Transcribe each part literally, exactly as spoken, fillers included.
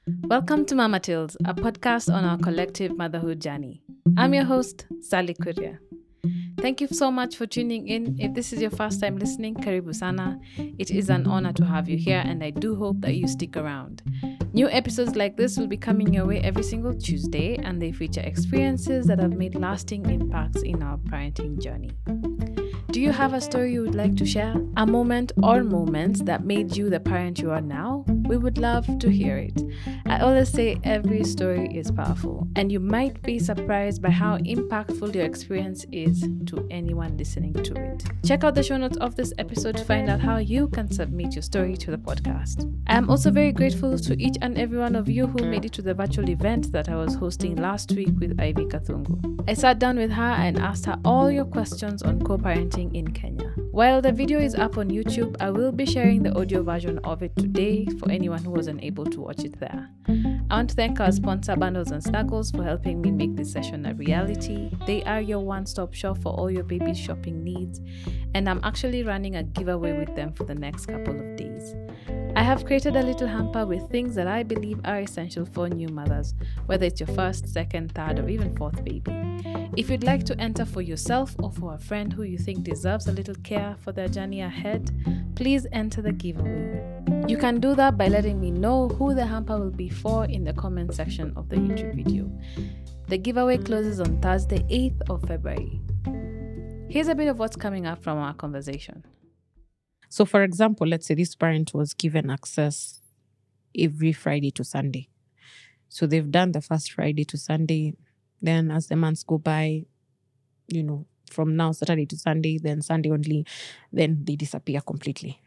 Welcome to Mama Tales, a podcast on our collective motherhood journey. I'm your host, Sally Kuria. Thank you so much for tuning in. If this is your first time listening, karibu sana. It is an honor to have you here, and I do hope that you stick around. New episodes like this will be coming your way every single Tuesday, and they feature experiences that have made lasting impacts in our parenting journey. Do you have a story you would like to share? A moment or moments that made you the parent you are now? We would love to hear it. I always say every story is powerful, and you might be surprised by how impactful your experience is to anyone listening to it. Check out the show notes of this episode to find out how you can submit your story to the podcast. I am also very grateful to each and every one of you who made it to the virtual event that I was hosting last week with Ivy Kathungu. I sat down with her and asked her all your questions on co-parenting in Kenya. While the video is up on YouTube, I will be sharing the audio version of it today for anyone who wasn't able to watch it there. I want to thank our sponsor Bundles and Snuggles for helping me make this session a reality. They are your one-stop shop for all your baby shopping needs, and I'm actually running a giveaway with them for the next couple of days. I have created a little hamper with things that I believe are essential for new mothers, whether it's your first, second, third, or even fourth baby. If you'd like to enter for yourself or for a friend who you think deserves a little care for their journey ahead, please enter the giveaway. You can do that by letting me know who the hamper will be for in the comment section of the YouTube video. The giveaway closes on Thursday, eighth of February. Here's a bit of what's coming up from our conversation. So, for example, let's say this parent was given access every Friday to Sunday. So they've done the first Friday to Sunday. Then as the months go by, you know, from now, Saturday to Sunday, then Sunday only, then they disappear completely.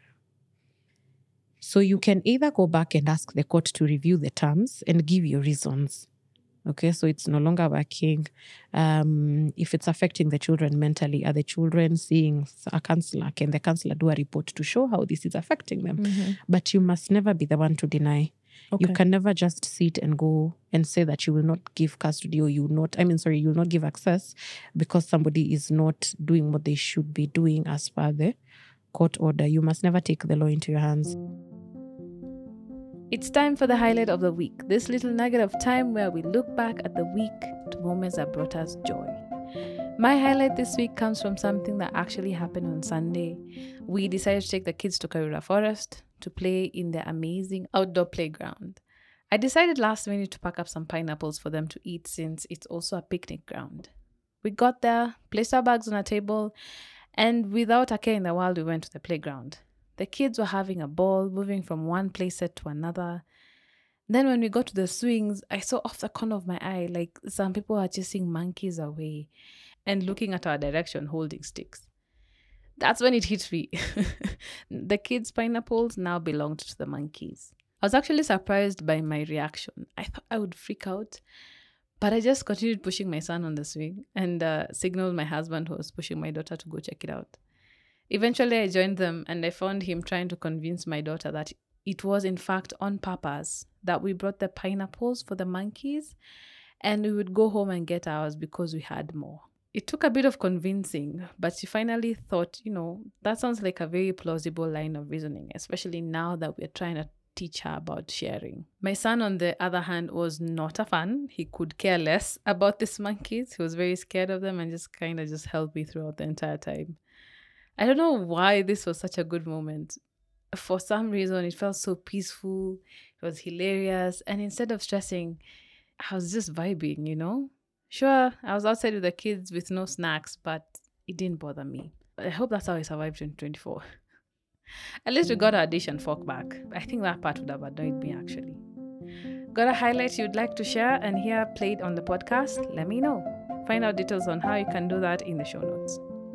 So you can either go back and ask the court to review the terms and give your reasons. Okay, so it's no longer working. Um, if it's affecting the children mentally, are the children seeing a counselor? Can the counselor do a report to show how this is affecting them? Mm-hmm. But you must never be the one to deny. Okay. You can never just sit and go and say that you will not give custody or you will not, I mean, sorry, you will not give access because somebody is not doing what they should be doing as per the court order. You must never take the law into your hands. It's time for the highlight of the week, this little nugget of time where we look back at the week to moments that brought us joy. My highlight this week comes from something that actually happened on Sunday. We decided to take the kids to Karura Forest to play in their amazing outdoor playground. I decided last minute to pack up some pineapples for them to eat since it's also a picnic ground. We got there, placed our bags on a table, and without a care in the world, we went to the playground. The kids were having a ball, moving from one playset to another. Then when we got to the swings, I saw off the corner of my eye, like some people are chasing monkeys away and looking at our direction, holding sticks. That's when it hit me. The kids' pineapples now belonged to the monkeys. I was actually surprised by my reaction. I thought I would freak out, but I just continued pushing my son on the swing and uh, signaled my husband who was pushing my daughter to go check it out. Eventually, I joined them and I found him trying to convince my daughter that it was in fact on purpose that we brought the pineapples for the monkeys and we would go home and get ours because we had more. It took a bit of convincing, but she finally thought, you know, that sounds like a very plausible line of reasoning, especially now that we're trying to teach her about sharing. My son, on the other hand, was not a fan. He could care less about these monkeys. He was very scared of them and just kind of just held me throughout the entire time. I don't know why this was such a good moment. For some reason, it felt so peaceful. It was hilarious. And instead of stressing, I was just vibing, you know? Sure, I was outside with the kids with no snacks, but it didn't bother me. I hope that's how I survived twenty twenty-four. At least we got our dish and fork back. I think that part would have annoyed me, actually. Got a highlight you'd like to share and hear played on the podcast? Let me know. Find out details on how you can do that in the show notes.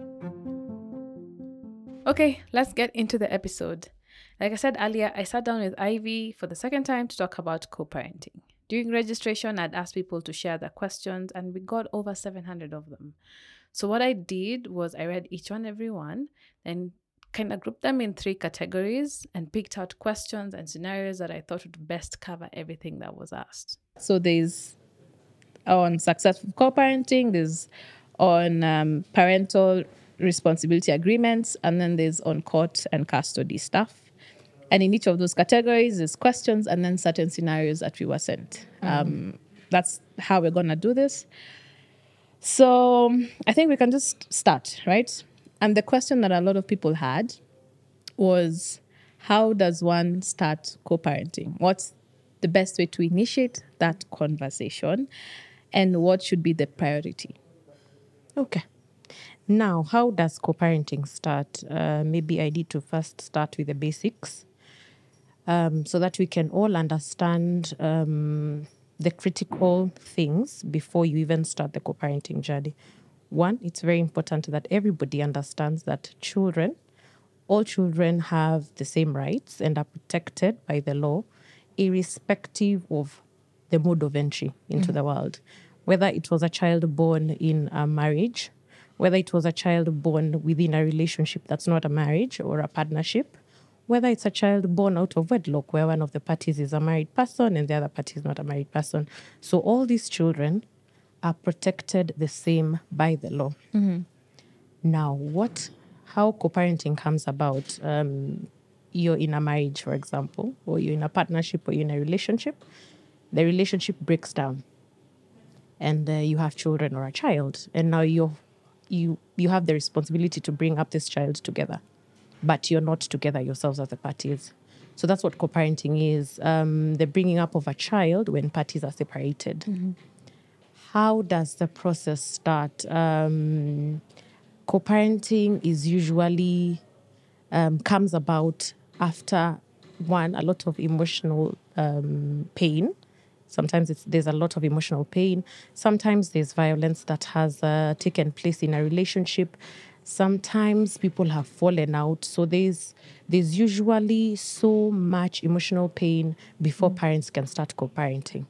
Okay, let's get into the episode. Like I said earlier, I sat down with Ivy for the second time to talk about co-parenting. During registration, I'd asked people to share their questions and we got over seven hundred of them. So what I did was I read each one, every one, and kind of grouped them in three categories and picked out questions and scenarios that I thought would best cover everything that was asked. So there's on successful co-parenting, there's on um, parental responsibility agreements, and then there's on court and custody stuff. And in each of those categories, there's questions and then certain scenarios that we were sent. Um, that's how we're going to do this. So I think we can just start, right? And the question that a lot of people had was, how does one start co-parenting? What's the best way to initiate that conversation? And what should be the priority? Okay. Now, how does co-parenting start? Uh, maybe I need to first start with the basics um, so that we can all understand um, the critical things before you even start the co-parenting journey. One, it's very important that everybody understands that children, all children have the same rights and are protected by the law, irrespective of the mode of entry into the world. Whether it was a child born in a marriage, whether it was a child born within a relationship that's not a marriage or a partnership, whether it's a child born out of wedlock where one of the parties is a married person and the other party is not a married person. So all these children are protected the same by the law. Now, what, how co-parenting comes about? Um, you're in a marriage, for example, or you're in a partnership, or you're in a relationship. The relationship breaks down, and uh, you have children or a child, and now you you you have the responsibility to bring up this child together, but you're not together yourselves as the parties. So that's what co-parenting is: um, the bringing up of a child when parties are separated. How does the process start? Um, co-parenting is usually um, comes about after one a lot of emotional um, pain. Sometimes it's, there's a lot of emotional pain. Sometimes there's violence that has uh, taken place in a relationship. Sometimes people have fallen out. So there's there's usually so much emotional pain before parents can start co-parenting.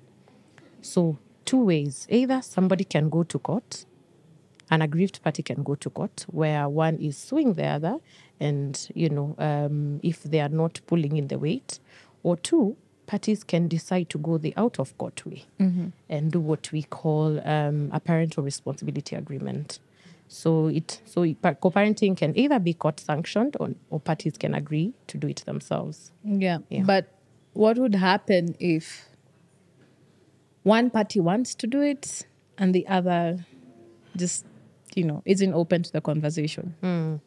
So two ways: either somebody can go to court, an aggrieved party can go to court, where one is suing the other, and you know um, if they are not pulling in the weight, or two, parties can decide to go the out of court way and do what we call um, a parental responsibility agreement. So it so it, pa- co-parenting can either be court sanctioned, or, or parties can agree to do it themselves. Yeah. Yeah. But what would happen if one party wants to do it and the other just, you know, isn't open to the conversation?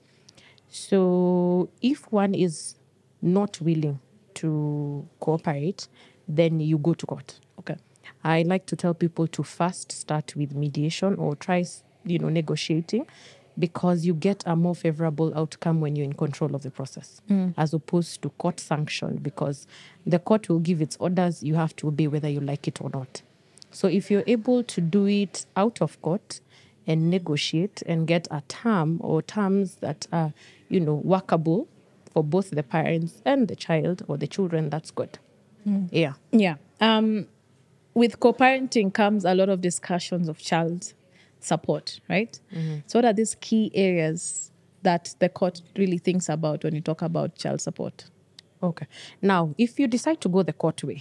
So if one is not willing to cooperate, then you go to court. Okay. I like to tell people to first start with mediation or try, you know, negotiating, because you get a more favorable outcome when you're in control of the process, as opposed to court sanction, because the court will give its orders. You have to obey whether you like it or not. So if you're able to do it out of court and negotiate and get a term or terms that are, you know, workable for both the parents and the child or the children, that's good. Yeah. Yeah. Um, with co-parenting comes a lot of discussions of child support, right? So what are these key areas that the court really thinks about when you talk about child support? Okay. Now, if you decide to go the court way,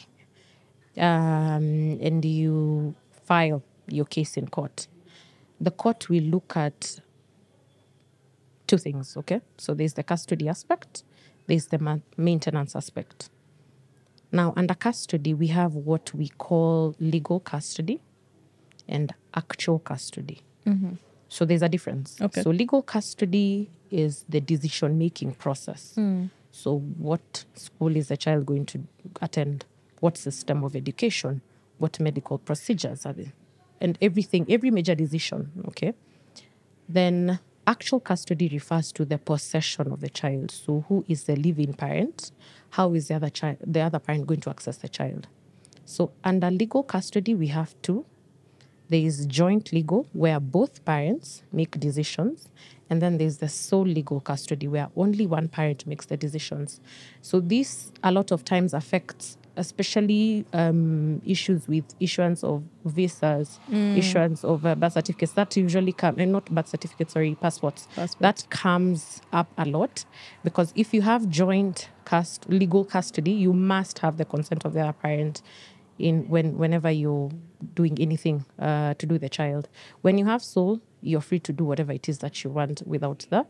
um, and you file your case in court, the court will look at two things, okay? So there's the custody aspect, there's the ma- maintenance aspect. Now, under custody, we have what we call legal custody and actual custody. So there's a difference. Okay. So legal custody is the decision-making process. So what school is the child going to attend? What system of education? What medical procedures are there? And everything, every major decision, okay? Then actual custody refers to the possession of the child. So who is the living parent? How is the other child, the other parent going to access the child? So under legal custody, we have two. There is joint legal, where both parents make decisions. And then there's the sole legal custody, where only one parent makes the decisions. So this, a lot of times, affects especially um, issues with issuance of visas, issuance of uh, birth certificates. That usually come, and not birth certificates, sorry, passports. Passports. That comes up a lot, because if you have joint cust- legal custody, you must have the consent of the other parent in when whenever you're doing anything uh, to do with the child. When you have sole, you're free to do whatever it is that you want without the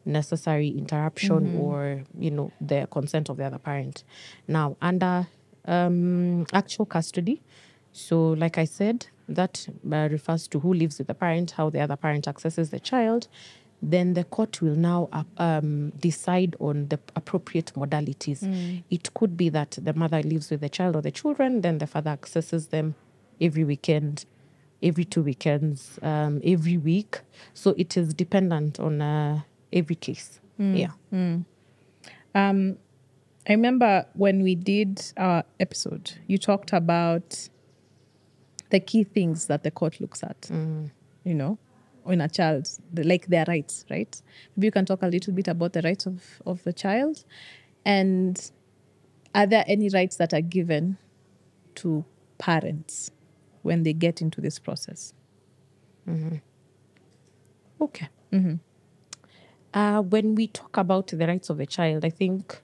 necessary interruption or, you know, the consent of the other parent. Now, under um, actual custody, so like I said, that uh, refers to who lives with the parent, how the other parent accesses the child. Then the court will now uh, um, decide on the appropriate modalities. It could be that the mother lives with the child or the children, then the father accesses them every weekend, every two weekends, um, every week. So it is dependent on uh, every case. Yeah. Um, I remember when we did our episode, you talked about the key things that the court looks at, you know, in a child, the, like their rights, right? Maybe you can talk a little bit about the rights of, of the child. And are there any rights that are given to parents when they get into this process? Okay. Uh, when we talk about the rights of a child, I think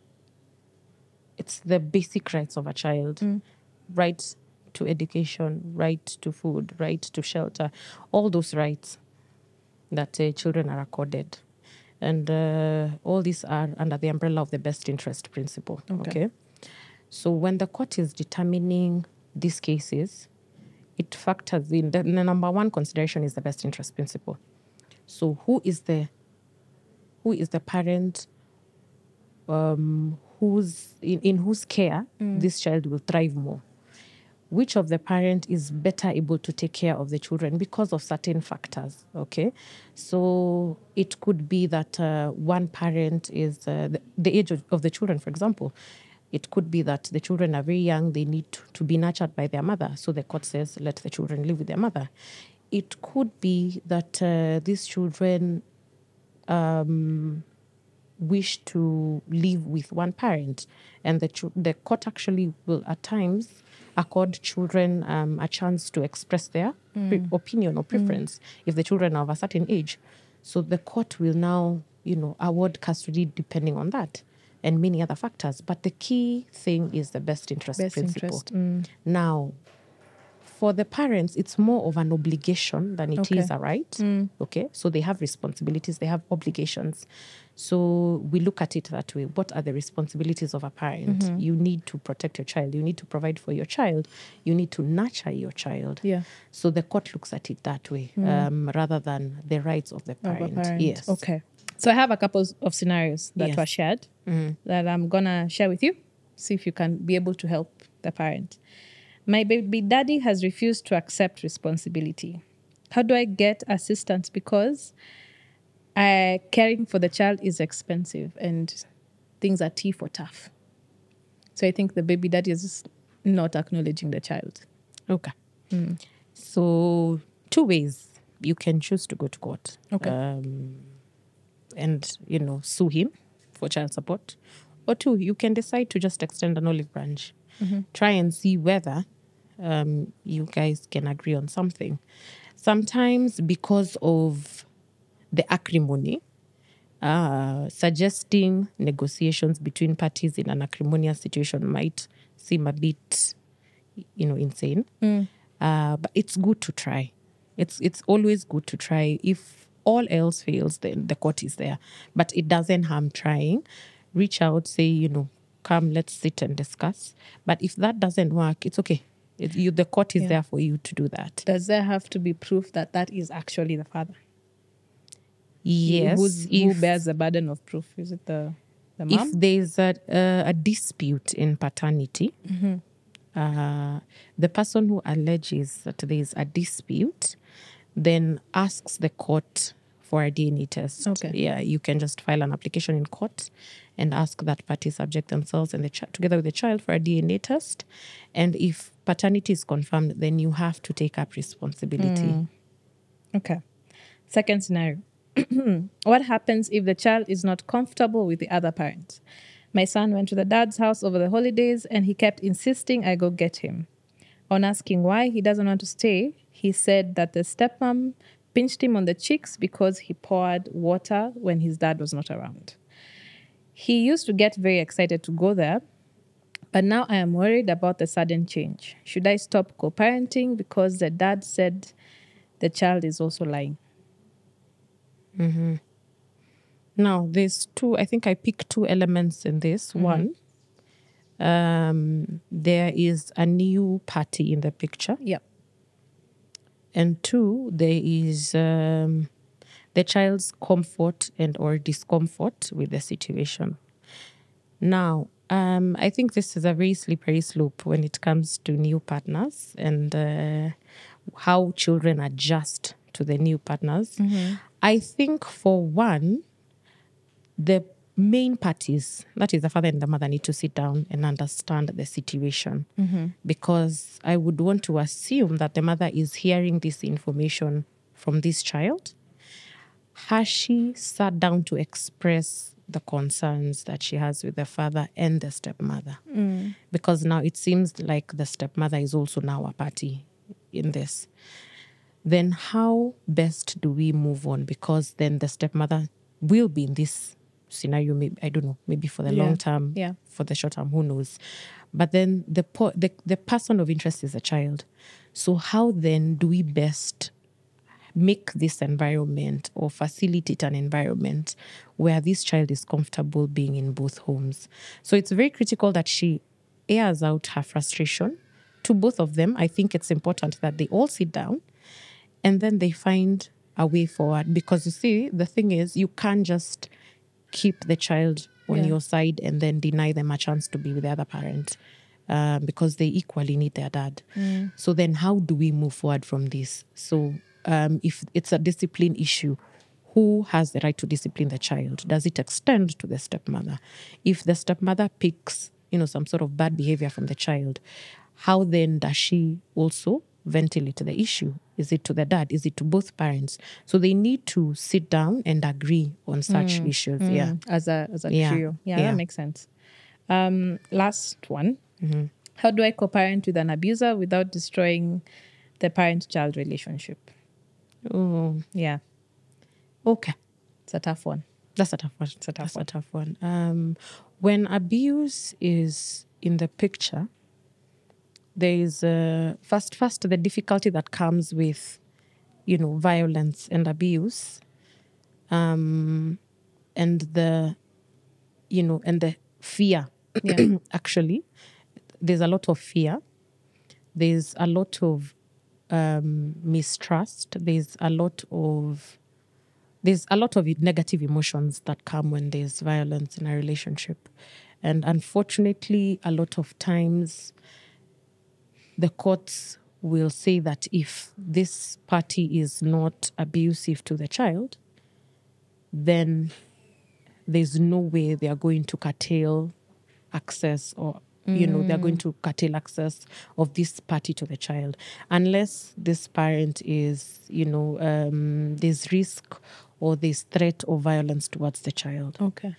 it's the basic rights of a child. Right to education, right to food, right to shelter, all those rights that uh, children are accorded. And uh, all these are under the umbrella of the best interest principle. Okay. Okay. So when the court is determining these cases, it factors in the, the number one consideration is the best interest principle. So who is the who is the parent um, whose in, in whose care this child will thrive more? Which of the parent is better able to take care of the children because of certain factors, okay? So it could be that uh, one parent is uh, the, the age of, of the children, for example. It could be that the children are very young, they need to, to be nurtured by their mother. So the court says, let the children live with their mother. It could be that uh, these children um, wish to live with one parent, and the ch- the court actually will at times accord children um, a chance to express their pre- opinion or preference if the children are of a certain age. So the court will now, you know, award custody depending on that and many other factors. But the key thing is the best interest Best principle. interest. Now, for the parents, it's more of an obligation than it Okay. is a right. Okay. So they have responsibilities, they have obligations. So we look at it that way. What are the responsibilities of a parent? You need to protect your child. You need to provide for your child. You need to nurture your child. Yeah. So the court looks at it that way, um, rather than the rights of the Of a parent. parent. Yes. Okay. So I have a couple of scenarios that Yes. were shared that I'm going to share with you. See if you can be able to help the parent. My baby daddy has refused to accept responsibility. How do I get assistance? Because uh, caring for the child is expensive and things are tea for tough. So I think the baby daddy is not acknowledging the child. Okay. So two ways you can choose to go to court. Okay. Um, and, you know, sue him for child support. Or two, you can decide to just extend an olive branch. Try and see whether um, you guys can agree on something. Sometimes because of the acrimony, uh, suggesting negotiations between parties in an acrimonious situation might seem a bit, you know, insane. Uh, but it's good to try. It's it's always good to try. If all else fails, then the court is there. But it doesn't harm trying. Reach out, say, you know, come, let's sit and discuss. But if that doesn't work, it's okay. It, you, the court is Yeah. there for you to do that. Does there have to be proof that that is actually the father? Yes. Who's, who if- bears the burden of proof? Is it the, the if mom? there's a, uh, a dispute in paternity, uh, the person who alleges that there is a dispute then asks the court for a D N A test. Okay. Yeah, you can just file an application in court and ask that party subject themselves and the ch- together with the child for a D N A test. And if paternity is confirmed, then you have to take up responsibility. Okay. Second scenario. What happens if the child is not comfortable with the other parent? My son went to the dad's house over the holidays and he kept insisting I go get him. On asking why he doesn't want to stay, he said that the stepmom pinched him on the cheeks because he poured water when his dad was not around. He used to get very excited to go there, but now I am worried about the sudden change. Should I stop co-parenting because the dad said the child is also lying? Now, there's two, I think I picked two elements in this. Mm-hmm. One, um, there is a new party in the picture. Yep. And two, there is um, the child's comfort and or discomfort with the situation. Now, um, I think this is a very slippery slope when it comes to new partners and uh, how children adjust to the new partners. Mm-hmm. I think for one, the main parties, that is the father and the mother, need to sit down and understand the situation. Mm-hmm. Because I would want to assume that the mother is hearing this information from this child. Has she sat down to express the concerns that she has with the father and the stepmother? Mm. Because now it seems like the stepmother is also now a party in this. Then how best do we move on? Because then the stepmother will be in this scenario, maybe, I don't know, maybe for the Yeah. long term, Yeah. for the short term, who knows? But then the, po- the the person of interest is a child. So how then do we best make this environment or facilitate an environment where this child is comfortable being in both homes? So it's very critical that she airs out her frustration to both of them. I think it's important that they all sit down and then they find a way forward. Because you see, the thing is, you can't just keep the child on Yeah. your side and then deny them a chance to be with the other parent, um, because they equally need their dad. Mm. So then how do we move forward from this? So um, if it's a discipline issue, who has the right to discipline the child? Does it extend to the stepmother? If the stepmother picks, you know, some sort of bad behavior from the child, how then does she also ventilate the issue? Is it to the dad? Is it to both parents? So they need to sit down and agree on such issues. Yeah. Mm. As a as a Yeah. trio. Yeah, Yeah. that makes sense. Um, last one. Mm-hmm. How do I co-parent with an abuser without destroying the parent-child relationship? Oh, Yeah, okay. it's a tough one. That's a tough one. It's a tough That's one. a tough one. Um, when abuse is in the picture, there is uh, first, first the difficulty that comes with, you know, violence and abuse, um, and the, you know, and the fear. Yeah. Actually, there's a lot of fear. There's a lot of um, mistrust. There's a lot of there's a lot of negative emotions that come when there's violence in a relationship. And unfortunately, a lot of times the courts will say that if this party is not abusive to the child, then there's no way they are going to curtail access or, you know, they're going to curtail access of this party to the child. Unless this parent is, you know, um, there's risk or there's threat or violence towards the child. Okay.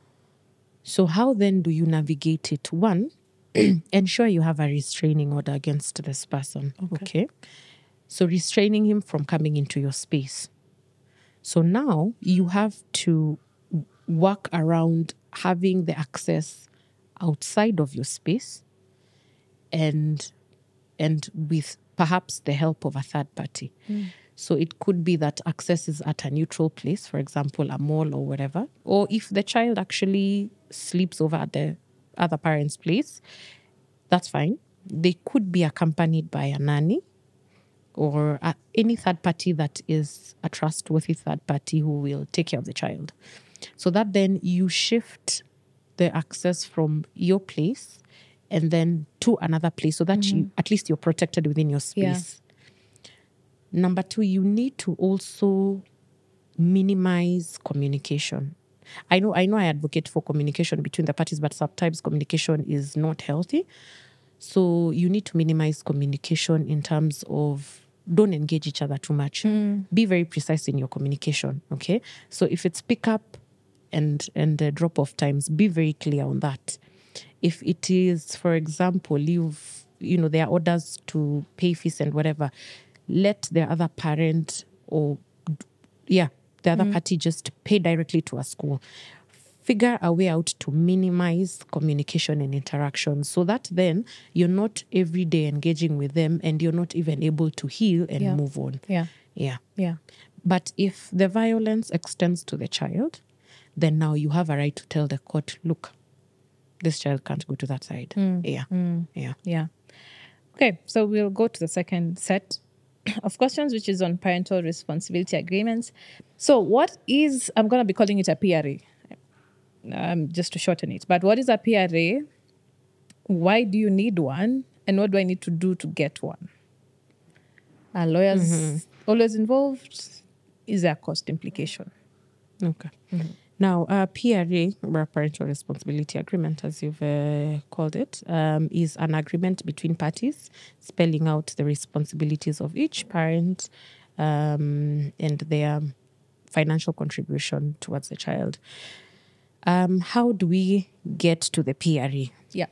So how then do you navigate it? One, ensure you have a restraining order against this person. Okay. Okay. So restraining him from coming into your space. So now you have to work around having the access outside of your space and and with perhaps the help of a third party. Mm. So it could be that access is at a neutral place, for example, a mall or whatever. Or if the child actually sleeps over at the other parent's place, that's fine. They could be accompanied by a nanny or a, any third party that is a trustworthy third party who will take care of the child. So that then you shift the access from your place and then to another place so that mm-hmm. you at least you're protected within your space. Yeah. Number two, you need to also minimize communication. I know I know I advocate for communication between the parties, but sometimes communication is not healthy. So you need to minimize communication in terms of don't engage each other too much. Mm. Be very precise in your communication, okay? So if it's pick up and and the drop off times, be very clear on that. If it is, for example, you've you know there are orders to pay fees and whatever, let the other parent or yeah the other mm. party just pay directly to a school. Figure a way out to minimize communication and interaction so that then you're not every day engaging with them and you're not even able to heal and yeah. move on. Yeah. Yeah. Yeah. But if the violence extends to the child, then now you have a right to tell the court, look, this child can't go to that side. Yeah. Yeah. Yeah. Okay, so we'll go to the second set of questions, which is on parental responsibility agreements. So, what is, I'm going to be calling it a P R A, um, just to shorten it. But what is a P R A? Why do you need one? And what do I need to do to get one? Are lawyers Mm-hmm. always involved? Is there a cost implication? Okay. Now, uh, P R A, or Parental Responsibility Agreement, as you've uh, called it, um, is an agreement between parties spelling out the responsibilities of each parent um, and their financial contribution towards the child. Um, how do we get to the P R A? Yeah.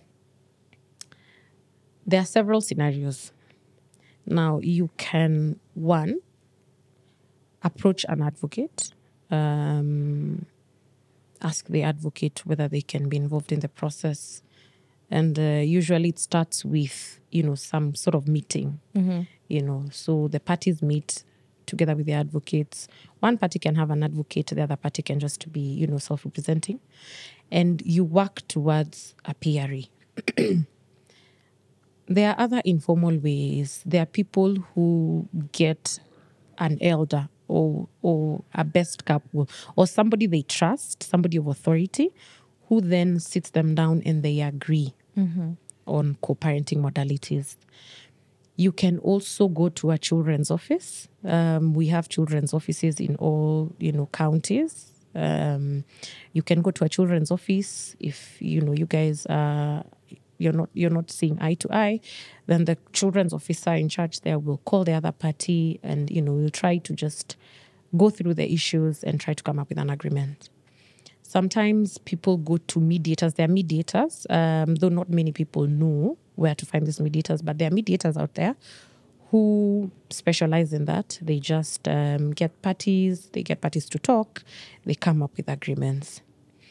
There are several scenarios. Now, you can, one, approach an advocate, um, ask the advocate whether they can be involved in the process. And uh, usually it starts with, you know, some sort of meeting, you know. So the parties meet together with the advocates. One party can have an advocate, the other party can just be, you know, self-representing. And you work towards a P R A. There are other informal ways. There are people who get an elder or or a best couple or somebody they trust, somebody of authority, who then sits them down and they agree on co-parenting modalities. You can also go to a children's office. Um, we have children's offices in all, you know, counties. Um, you can go to a children's office if, you know, you guys are you're not you're not seeing eye to eye, then the children's officer in charge there will call the other party and, you know, we'll try to just go through the issues and try to come up with an agreement. Sometimes people go to mediators. There are mediators, um, though not many people know where to find these mediators, but there are mediators out there who specialize in that. They just um, get parties, they get parties to talk, they come up with agreements.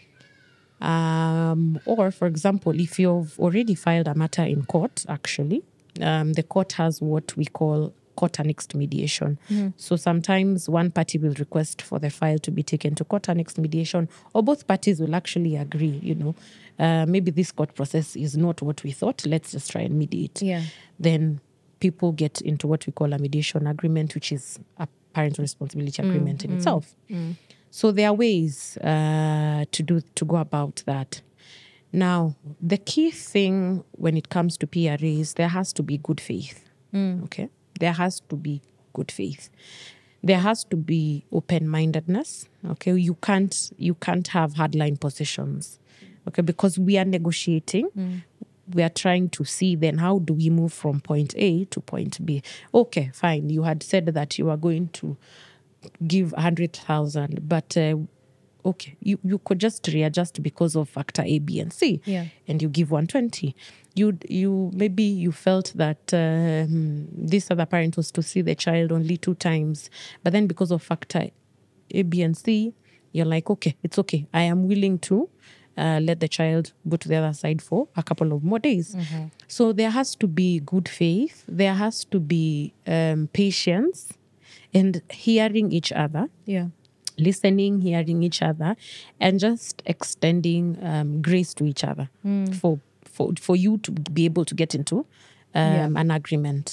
Um, or, for example, if you've already filed a matter in court, actually, um, the court has what we call court-annexed mediation. So sometimes one party will request for the file to be taken to court-annexed mediation, or both parties will actually agree, you know, uh, maybe this court process is not what we thought, let's just try and mediate. Yeah. Then people get into what we call a mediation agreement, which is a parental responsibility agreement in itself. So there are ways uh, to do to go about that. Now, the key thing when it comes to P R As, there has to be good faith. Okay, there has to be good faith. There has to be open-mindedness. Okay, you can't you can't have hardline positions. Okay, because we are negotiating. We are trying to see then how do we move from point A to point B. Okay, fine. You had said that you are going to give one hundred thousand, but uh, okay, you, you could just readjust because of factor A, B, and C, Yeah. and you give one hundred twenty. You you maybe you felt that um, this other parent was to see the child only two times, but then because of factor A, B, and C, you're like, okay, it's okay. I am willing to uh, let the child go to the other side for a couple of more days. So there has to be good faith. There has to be um, patience and hearing each other. Yeah. Listening, hearing each other, and just extending um, grace to each other for, for for you to be able to get into um, Yeah. an agreement.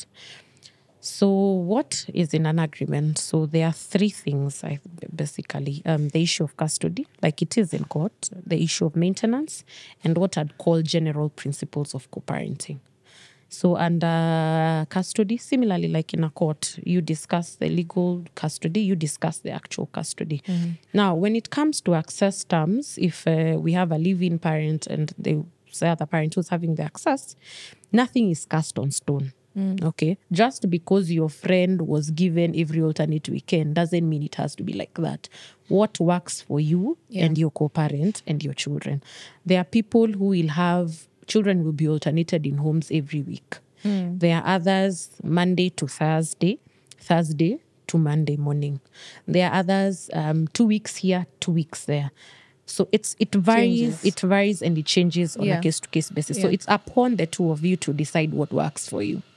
So what is in an agreement? So there are three things, I basically. Um, the issue of custody, like it is in court, the issue of maintenance, and what I'd call general principles of co-parenting. So under custody, similarly like in a court, you discuss the legal custody, you discuss the actual custody. Now, when it comes to access terms, if uh, we have a live-in parent and the other parent who's having the access, nothing is cast on stone. Okay, just because your friend was given every alternate weekend doesn't mean it has to be like that. What works for you Yeah. and your co-parent and your children? There are people who will have children will be alternated in homes every week. There are others Monday to Thursday, Thursday to Monday morning. There are others um, two weeks here, two weeks there. So it's it varies, Changes. it varies and it changes on Yeah. a case to case basis. So Yeah. it's upon the two of you to decide what works for you.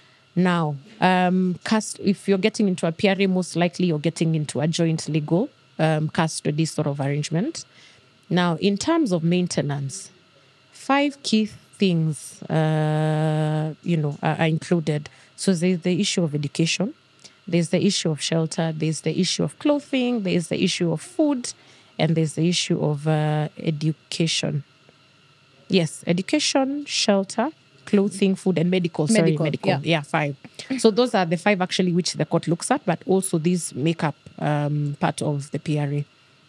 Now, um, cast, if you're getting into a P R A, most likely you're getting into a joint legal um, custody sort of arrangement. Now, in terms of maintenance, five key things, uh, you know, are, are included. So there's the issue of education, there's the issue of shelter, there's the issue of clothing, there's the issue of food, and there's the issue of uh, education. Yes, education, shelter, clothing, food, and medical. Sorry, Medical, medical. yeah. Yeah, five. So those are the five actually which the court looks at, but also these make up um, part of the P R A.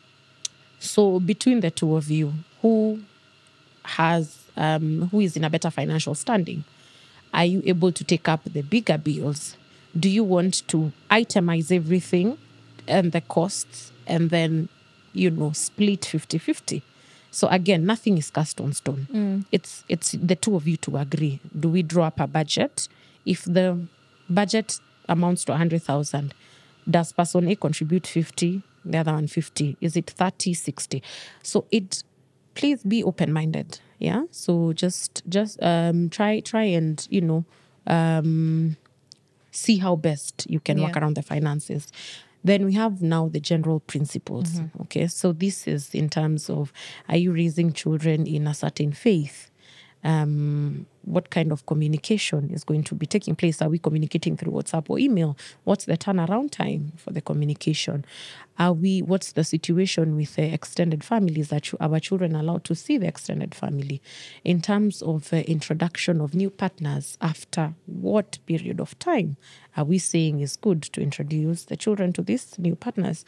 So between the two of you, who has um, who is in a better financial standing? Are you able to take up the bigger bills? Do you want to itemize everything and the costs and then, you know, split fifty-fifty? So again, nothing is cast on stone. Mm. It's it's the two of you to agree. Do we draw up a budget? If the budget amounts to one hundred thousand, does person A contribute fifty, the other one fifty? Is it thirty, sixty? So it, please be open-minded. Yeah. So just just um, try try and, you know, um, see how best you can work Yeah. around the finances. Then we have now the general principles. Mm-hmm. Okay, so this is in terms of, are you raising children in a certain faith? Um, what kind of communication is going to be taking place? Are we communicating through WhatsApp or email? What's the turnaround time for the communication? Are we? What's the situation with the extended families? Are ch- our children allowed to see the extended family? In terms of uh, introduction of new partners, after what period of time are we saying is good to introduce the children to these new partners?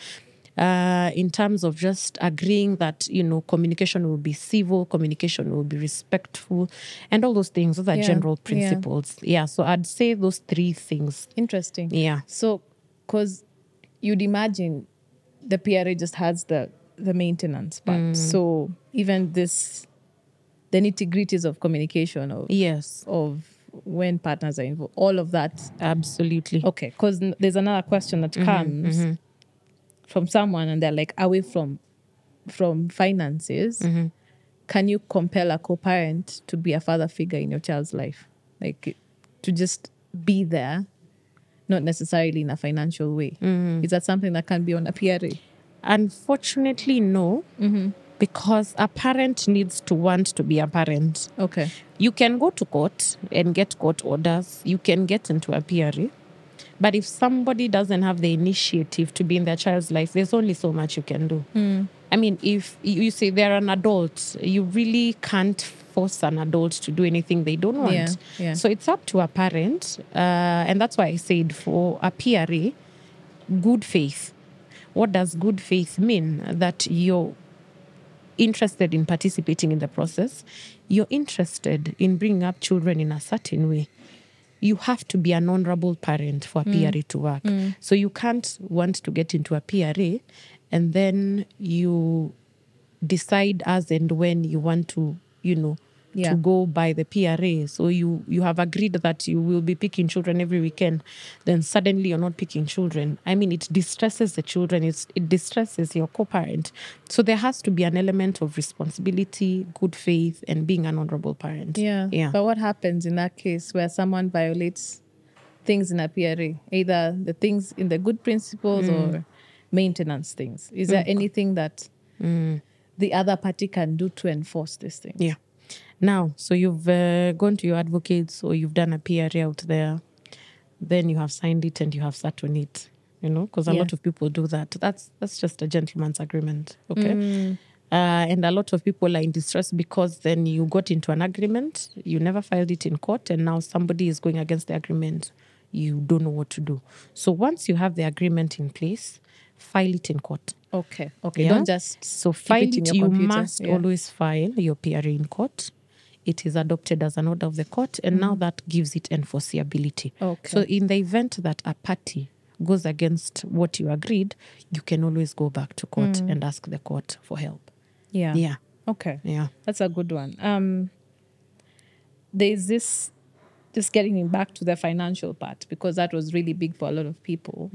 Uh, in terms of just agreeing that, you know, communication will be civil, communication will be respectful, and all those things. Those are Yeah, general yeah. principles. Yeah. So I'd say those three things. Interesting. Yeah. So, because you'd imagine the P R A just has the the maintenance part. Mm. So even this, the nitty gritties of communication of Yes. of when partners are involved, all of that. Absolutely. Okay, because there's another question that comes mhm. from someone, and they're like, away from from finances, Mm-hmm. can you compel a co-parent to be a father figure in your child's life, like to just be there, not necessarily in a financial way? Mm-hmm. Is that something that can be on a P R A? Unfortunately, no. Mm-hmm. Because a parent needs to want to be a parent. Okay. You can go to court and get court orders. You can get into a P R A. But if somebody doesn't have the initiative to be in their child's life, there's only so much you can do. Mm. I mean, if you you say they're an adult, you really can't force an adult to do anything they don't want. Yeah, yeah. So it's up to a parent. Uh, and that's why I said for a P R A, good faith. What does good faith mean? That you're interested in participating in the process. You're interested in bringing up children in a certain way. You have to be an honorable parent for a P R A to work. Mm. So you can't want to get into a P R A and then you decide as and when you want to, you know, Yeah. to go by the P R A. So you, you have agreed that you will be picking children every weekend. Then suddenly you're not picking children. I mean, it distresses the children. It's, it distresses your co-parent. So there has to be an element of responsibility, good faith, and being an honorable parent. Yeah. Yeah. But what happens in that case where someone violates things in a P R A, either the things in the good principles or maintenance things? Is there anything that the other party can do to enforce this thing? Yeah. Now, so you've uh, gone to your advocates or you've done a P R A out there, then you have signed it and you have sat on it, you know, because a Yeah. lot of people do that. That's that's just a gentleman's agreement, okay? Mm. Uh, and a lot of people are in distress because then you got into an agreement, you never filed it in court, and now somebody is going against the agreement. You don't know what to do. So once you have the agreement in place, file it in court. Okay. Okay. Yeah. Don't just So keep file it in it, your you computer. must Yeah. always file your P R A in court. It is adopted as an order of the court, and now that gives it enforceability. Okay. So in the event that a party goes against what you agreed, you can always go back to court and ask the court for help. Yeah. Yeah, Okay. yeah. That's a good one. Um, there's this, just getting back to the financial part, because that was really big for a lot of people.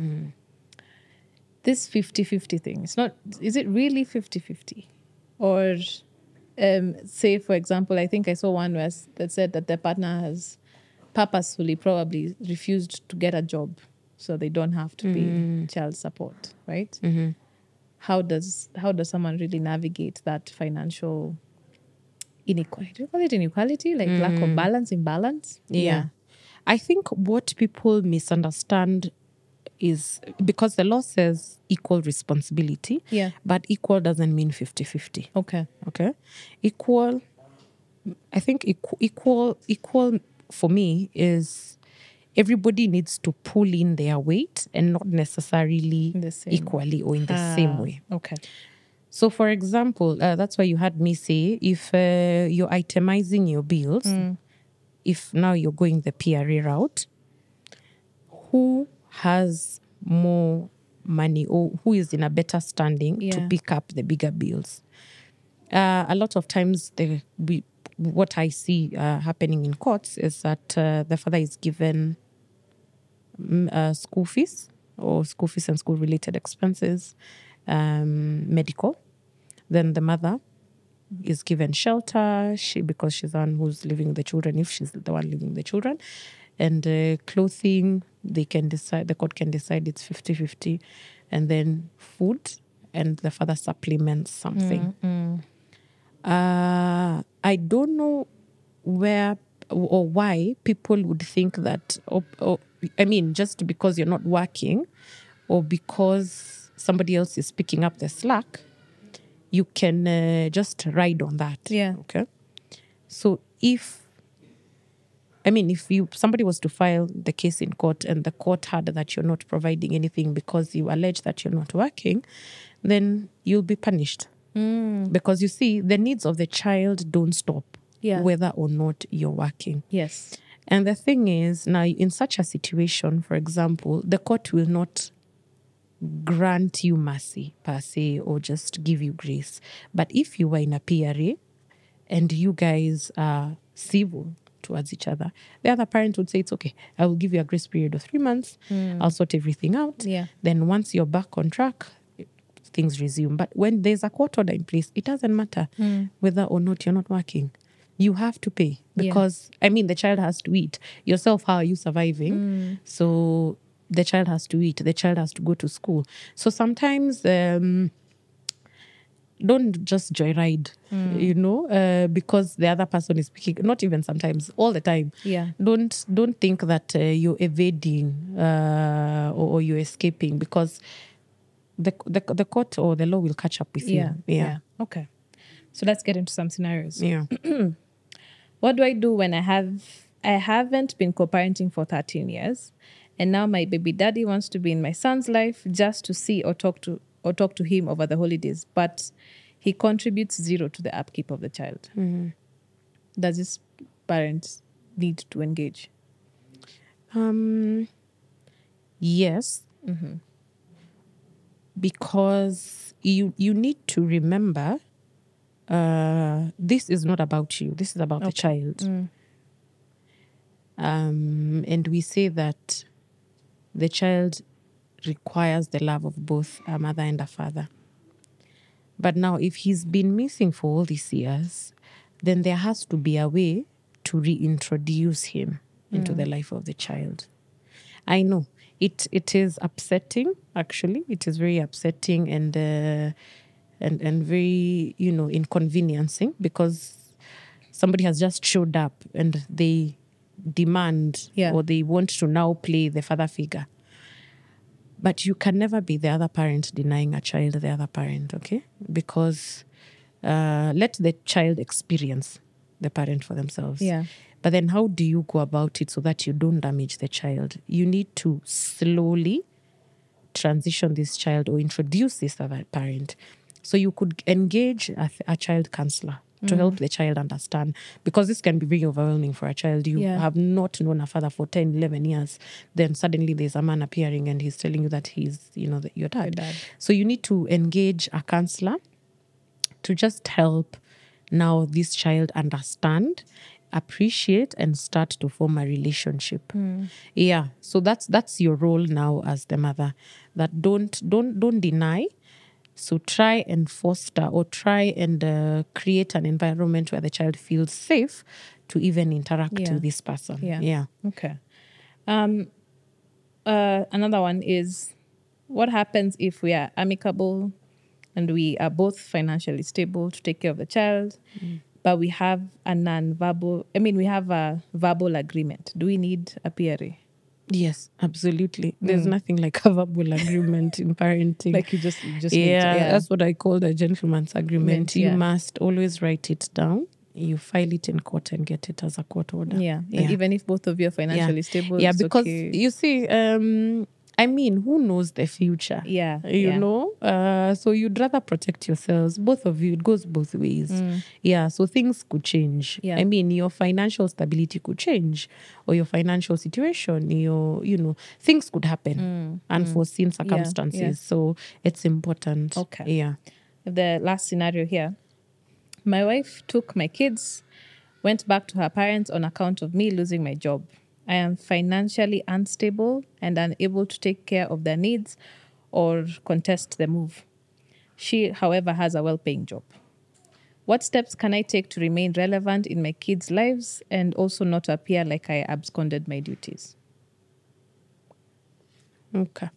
This fifty-fifty thing, it's not, is it really fifty-fifty? Or um, say, for example, I think I saw one where s- that said that their partner has purposefully probably refused to get a job so they don't have to pay child support, right? Mm-hmm. how does how does someone really navigate that financial inequality? Do you call it inequality? Like lack of balance, imbalance? Yeah. I think what people misunderstand is because the law says equal responsibility, Yeah. but equal doesn't mean fifty-fifty. Okay. Okay. Equal, I think equal, equal, equal for me is everybody needs to pull in their weight and not necessarily In the same equally or in the same Ah, way. okay. So, for example, uh, that's why you had me say if uh, you're itemizing your bills, if now you're going the P R A route, who has more money or who is in a better standing to Yeah. pick up the bigger bills? Uh, a lot of times, the we, what I see uh, happening in courts is that uh, the father is given mm, uh, school fees or school fees and school related expenses, um, medical. Then the mother is given shelter she because she's the one who's living with the children, if she's the one living with the children, and uh, clothing. They can decide, the court can decide it's fifty-fifty, and then food, and the father supplements something. uh, I don't know where or why people would think that, or, or, I mean, just because you're not working or because somebody else is picking up the slack, you can uh, just ride on that. Yeah. Okay. So if, I mean, if you somebody was to file the case in court and the court had that you're not providing anything because you allege that you're not working, then you'll be punished. Because you see, the needs of the child don't stop Yeah. whether or not you're working. Yes. And the thing is, now in such a situation, for example, the court will not grant you mercy per se or just give you grace. But if you were in a P R A and you guys are civil towards each other, the other parent would say, it's okay, I will give you a grace period of three months. I'll sort everything out. Yeah. Then once you're back on track, things resume. But when there's a court order in place, it doesn't matter whether or not you're not working. You have to pay because, I mean, the child has to eat. Yourself, how are you surviving? So the child has to eat. The child has to go to school. So sometimes um, don't just joyride, you know, uh, because the other person is speaking. Not even sometimes, all the time. Yeah. Don't don't think that uh, you're evading uh, or, or you're escaping, because the, the the court or the law will catch up with Yeah. you. Yeah. Okay. So let's get into some scenarios. Yeah. What do I do when I have I haven't been co-parenting for thirteen years, and now my baby daddy wants to be in my son's life just to see or talk to or talk to him over the holidays, but he contributes zero to the upkeep of the child. Does this parent need to engage? Um. Yes. Because you you need to remember, uh, this is not about you. This is about the child. Um, and we say that the child requires the love of both a mother and a father. But now, if he's been missing for all these years, then there has to be a way to reintroduce him into the life of the child. I know it it is upsetting. Actually, it is very upsetting and uh, and and very, you know, inconveniencing, because somebody has just showed up and they demand Yeah. or they want to now play the father figure. But you can never be the other parent denying a child the other parent, okay? Because uh, let the child experience the parent for themselves. Yeah. But then how do you go about it so that you don't damage the child? You need to slowly transition this child or introduce this other parent. So you could engage a, a child counselor to help the child understand, because this can be very overwhelming for a child. You Yeah. have not known a father for ten, eleven years. Then suddenly there's a man appearing and he's telling you that he's, you know, the, your dad. Your dad. So you need to engage a counselor to just help now this child understand, appreciate, and start to form a relationship. Yeah. So that's that's your role now as the mother. That don't don't don't deny. So try and foster or try and uh, create an environment where the child feels safe to even interact Yeah. with this person. Yeah. Yeah. Okay. Um, uh, another one is, what happens if we are amicable and we are both financially stable to take care of the child, but we have a non-verbal, I mean, we have a verbal agreement. Do we need a P R A? Yes, absolutely. There's nothing like a verbal agreement in parenting. Like you just, you just need to, yeah, yeah. that's what I call the gentleman's agreement. Agreement, You yeah. must always write it down. You file it in court and get it as a court order. Yeah. Yeah. And even if both of you are financially stable, Yeah, it's because okay. you see, um, I mean, who knows the future? Yeah, You yeah. know? Uh, so you'd rather protect yourselves, both of you. It goes both ways. Yeah, so things could change. Yeah. I mean, your financial stability could change, or your financial situation, your, you know, things could happen, unforeseen circumstances. So it's important. Okay. Yeah. The last scenario here. My wife took my kids, went back to her parents on account of me losing my job. I am financially unstable and unable to take care of their needs or contest the move. She, however, has a well-paying job. What steps can I take to remain relevant in my kids' lives and also not appear like I absconded my duties? Okay.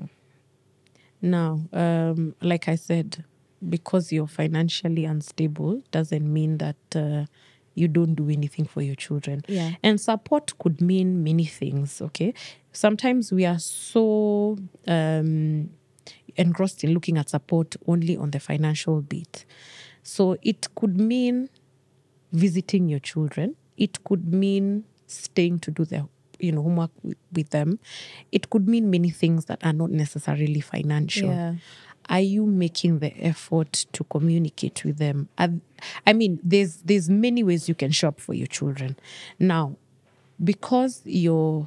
Now, um, like I said, because you're financially unstable doesn't mean that uh, you don't do anything for your children. Yeah. And support could mean many things, okay? Sometimes we are so um, engrossed in looking at support only on the financial bit. So it could mean visiting your children. It could mean staying to do their you know homework with, with them. It could mean many things that are not necessarily financial. Yeah. Are you making the effort to communicate with them? Are- I mean, there's there's many ways you can show up for your children. Now, because you're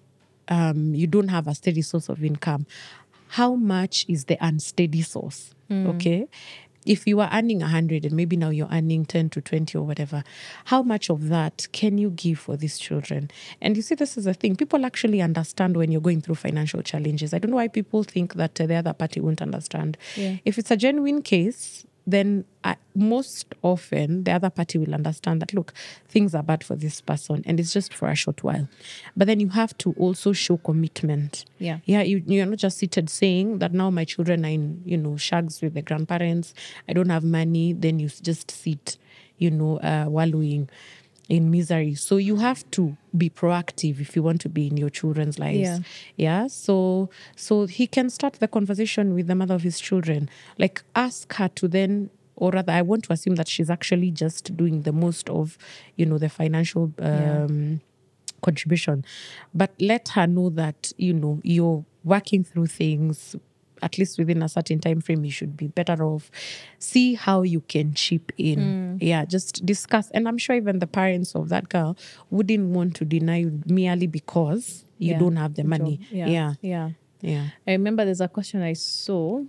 um, you don't have a steady source of income, how much is the unsteady source? Okay. If you are earning one hundred and maybe now you're earning ten to twenty or whatever, how much of that can you give for these children? And you see, this is a thing. People actually understand when you're going through financial challenges. I don't know why people think that uh, the other party won't understand. Yeah. If it's a genuine case, then uh, most often the other party will understand that, look, things are bad for this person and it's just for a short while. But then you have to also show commitment. Yeah. Yeah, you, you're not just seated saying that now my children are in, you know, shags with the grandparents. I don't have money. Then you just sit, you know, uh, wallowing in misery. So you have to be proactive if you want to be in your children's lives. Yeah. Yeah. So so he can start the conversation with the mother of his children. Like ask her to then, or rather, I want to assume that she's actually just doing the most of, you know, the financial um, contribution. But let her know that, you know, you're working through things. At least within a certain time frame, you should be better off. See how you can chip in. Yeah, just discuss. And I'm sure even the parents of that girl wouldn't want to deny you merely because you Yeah. don't have the money. Job. Yeah. Yeah. Yeah. Yeah. I remember there's a question I saw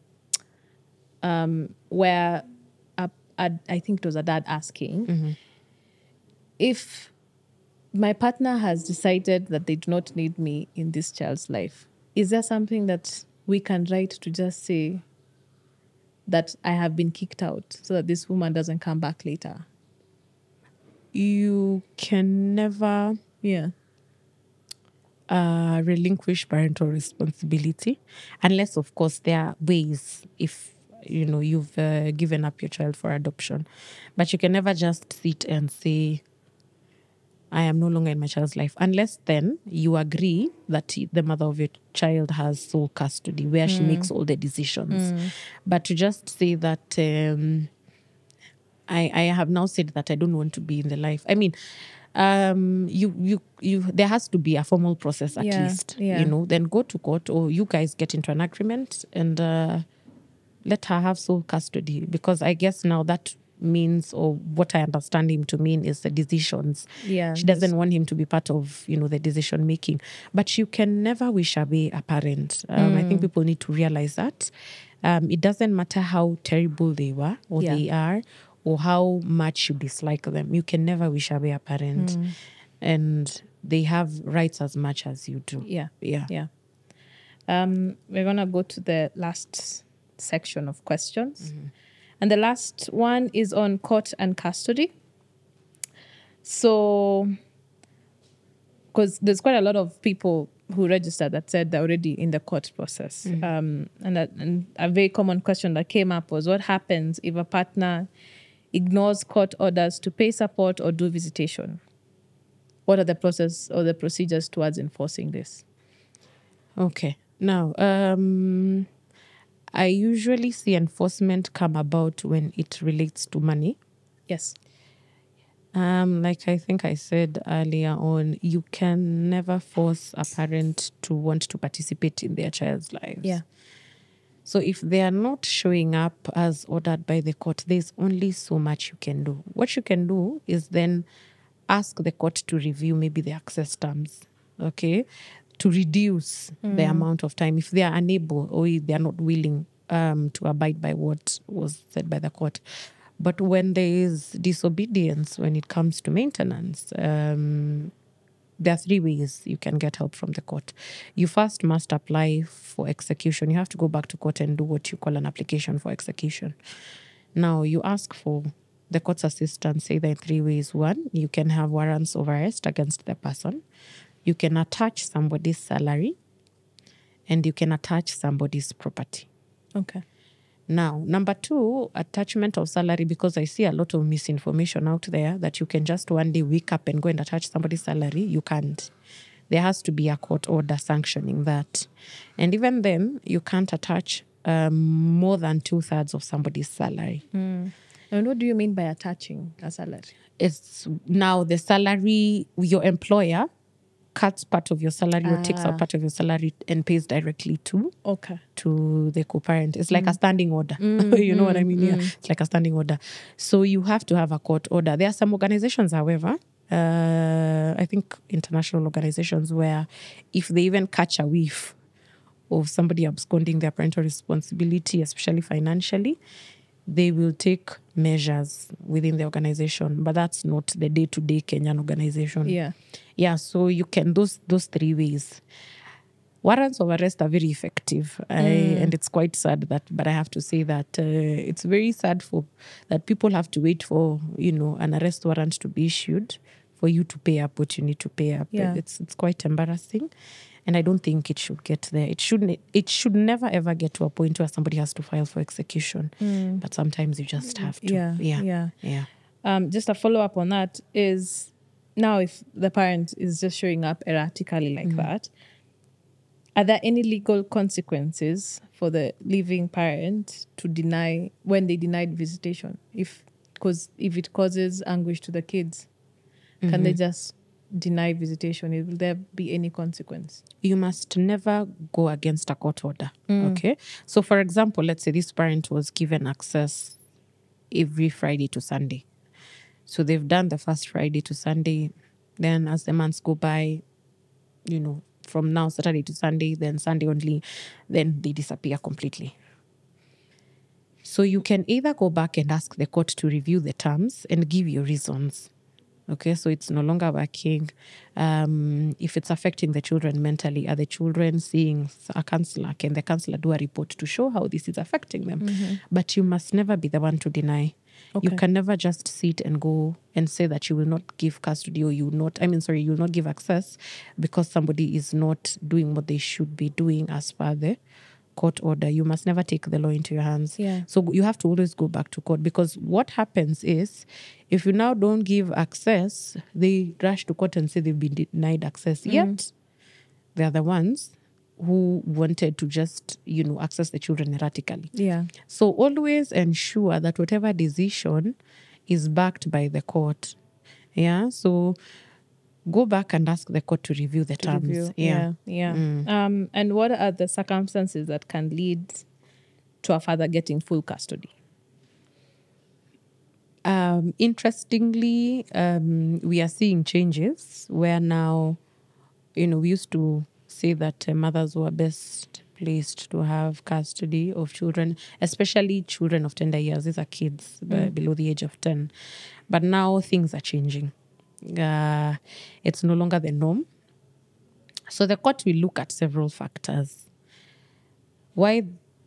um, where a, a, I think it was a dad asking if my partner has decided that they do not need me in this child's life, is there something that we can write to just say that I have been kicked out so that this woman doesn't come back later? You can never Yeah. uh, relinquish parental responsibility, unless, of course, there are ways if you know you've uh, given up your child for adoption. But you can never just sit and say, I am no longer in my child's life, unless then you agree that the mother of your child has sole custody where she makes all the decisions. But to just say that um, I, I have now said that I don't want to be in the life. I mean, um, you, you, you, there has to be a formal process at Yeah, least, yeah. you know, then go to court or you guys get into an agreement and uh, let her have sole custody, because I guess now that means, or what I understand him to mean, is the decisions. Yeah, She doesn't want him to be part of, you know, the decision making. But you can never wish away a parent. Um, I think people need to realize that. Um, it doesn't matter how terrible they were or Yeah. they are, or how much you dislike them. You can never wish away a parent. And they have rights as much as you do. Yeah. Yeah. Yeah. Um, we're going to go to the last section of questions. And the last one is on court and custody. So, because there's quite a lot of people who registered that said they're already in the court process. Mm. Um, and, that, and a very common question that came up was, what happens if a partner ignores court orders to pay support or do visitation? What are the process or the procedures towards enforcing this? Okay. Now, um, I usually see enforcement come about when it relates to money. Yes. Um, like I think I said earlier on, you can never force a parent to want to participate in their child's lives. Yeah. So if they are not showing up as ordered by the court, there's only so much you can do. What you can do is then ask the court to review maybe the access terms, okay, to reduce mm. the amount of time if they are unable or if they are not willing um, to abide by what was said by the court. But when there is disobedience when it comes to maintenance, um, there are three ways you can get help from the court. You first must apply for execution. You have to go back to court and do what you call an application for execution. Now, you ask for the court's assistance either in three ways. One, you can have warrants of arrest against the person. You can attach somebody's salary. And you can attach somebody's property. Okay. Now, number two, attachment of salary, because I see a lot of misinformation out there that you can just one day wake up and go and attach somebody's salary. You can't. There has to be a court order sanctioning that. And even then, you can't attach um, more than two-thirds of somebody's salary. Mm. And what do you mean by attaching a salary? It's now the salary, your employer cuts part of your salary ah. or takes out part of your salary and pays directly to okay to the co-parent. It's like mm. a standing order. Mm, you know mm, what I mean? Mm. Yeah, it's like a standing order. So you have to have a court order. There are some organizations, however, uh, I think international organizations, where if they even catch a whiff of somebody absconding their parental responsibility, especially financially, they will take measures within the organization, but that's not the day-to-day Kenyan organization. Yeah. Yeah, so you can, those those three ways. Warrants of arrest are very effective. I, Mm. and it's quite sad that, but I have to say that uh, it's very sad for that people have to wait for, you know, an arrest warrant to be issued for you to pay up what you need to pay up. Yeah. It's it's quite embarrassing. And I don't think it should get there. It shouldn't. It should never ever get to a point where somebody has to file for execution. Mm. But sometimes you just have to. Yeah, yeah, yeah. yeah. Um, just a follow up on that is now if the parent is just showing up erratically like mm. that, are there any legal consequences for the living parent to deny when they denied visitation? If because if it causes anguish to the kids, mm-hmm. can they just deny visitation? Will there be any consequence? You must never go against a court order. Mm. Okay. So, for example, let's say this parent was given access every Friday to Sunday. So they've done the first Friday to Sunday. Then as the months go by, you know, from now Saturday to Sunday, then Sunday only, then they disappear completely. So you can either go back and ask the court to review the terms and give your reasons. Okay, so it's no longer working. Um, if it's affecting the children mentally, are the children seeing a counselor? Can the counselor do a report to show how this is affecting them? Mm-hmm. But you must never be the one to deny. Okay. You can never just sit and go and say that you will not give custody or you will not, I mean, sorry, you will not give access because somebody is not doing what they should be doing as per the court order. You must never take the law into your hands. Yeah. So you have to always go back to court, because what happens is if you now don't give access, they rush to court and say they've been denied access. Mm. Yet they're the ones who wanted to just, you know, access the children erratically. Yeah. So always ensure that whatever decision is backed by the court. Yeah. So go back and ask the court to review the to terms. Review. Yeah. Yeah. yeah. Mm. Um, and what are the circumstances that can lead to a father getting full custody? Um, interestingly, um, we are seeing changes where now, you know, we used to say that uh, mothers were best placed to have custody of children, especially children of tender years. These are kids mm. uh, below the age of ten. But now things are changing. Uh, it's no longer the norm. So the court will look at several factors. Why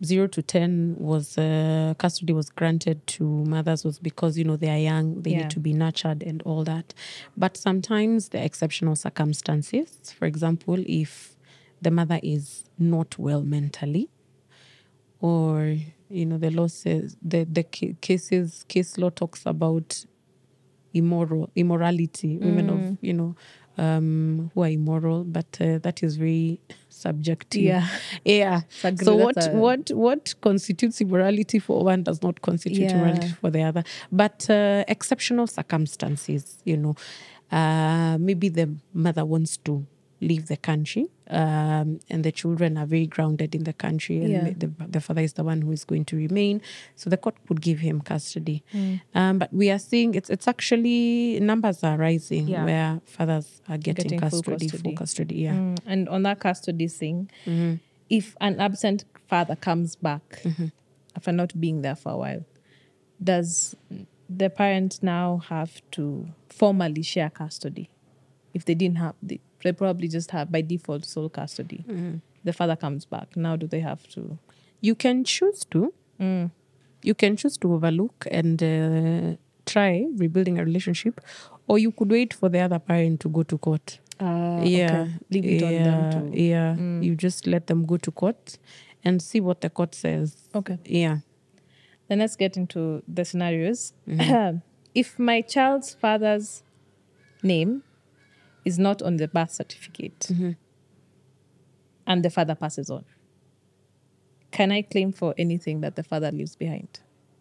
zero to ten was uh, custody was granted to mothers was because, you know, they are young, they Yeah. need to be nurtured and all that. But sometimes there are exceptional circumstances. For example, if the mother is not well mentally, or, you know, the law says, the, the ca- cases, case law talks about immoral, immorality, women of, you know, um, who are immoral, but uh, that is very subjective. Yeah. Yeah. Agree, So what, that's a- what, what constitutes immorality for one does not constitute Yeah. immorality for the other. But uh, exceptional circumstances, you know, uh, maybe the mother wants to leave the country, um, and the children are very grounded in the country, and Yeah. the, the father is the one who is going to remain. So the court would give him custody. Um, but we are seeing it's it's actually numbers are rising Yeah. where fathers are getting, Getting full custody, custody. full custody. Yeah. Mm, and on that custody thing, if an absent father comes back after not being there for a while, does the parent now have to formally share custody? If they didn't have, they, they probably just have by default sole custody. The father comes back. Now, do they have to? You can choose to. You can choose to overlook and uh, try rebuilding a relationship, or you could wait for the other parent to go to court. Uh, yeah, Leave it yeah, on them to. yeah. You just let them go to court and see what the court says. Okay. Yeah. Then let's get into the scenarios. If my child's father's name is not on the birth certificate and the father passes on, can I claim for anything that the father leaves behind?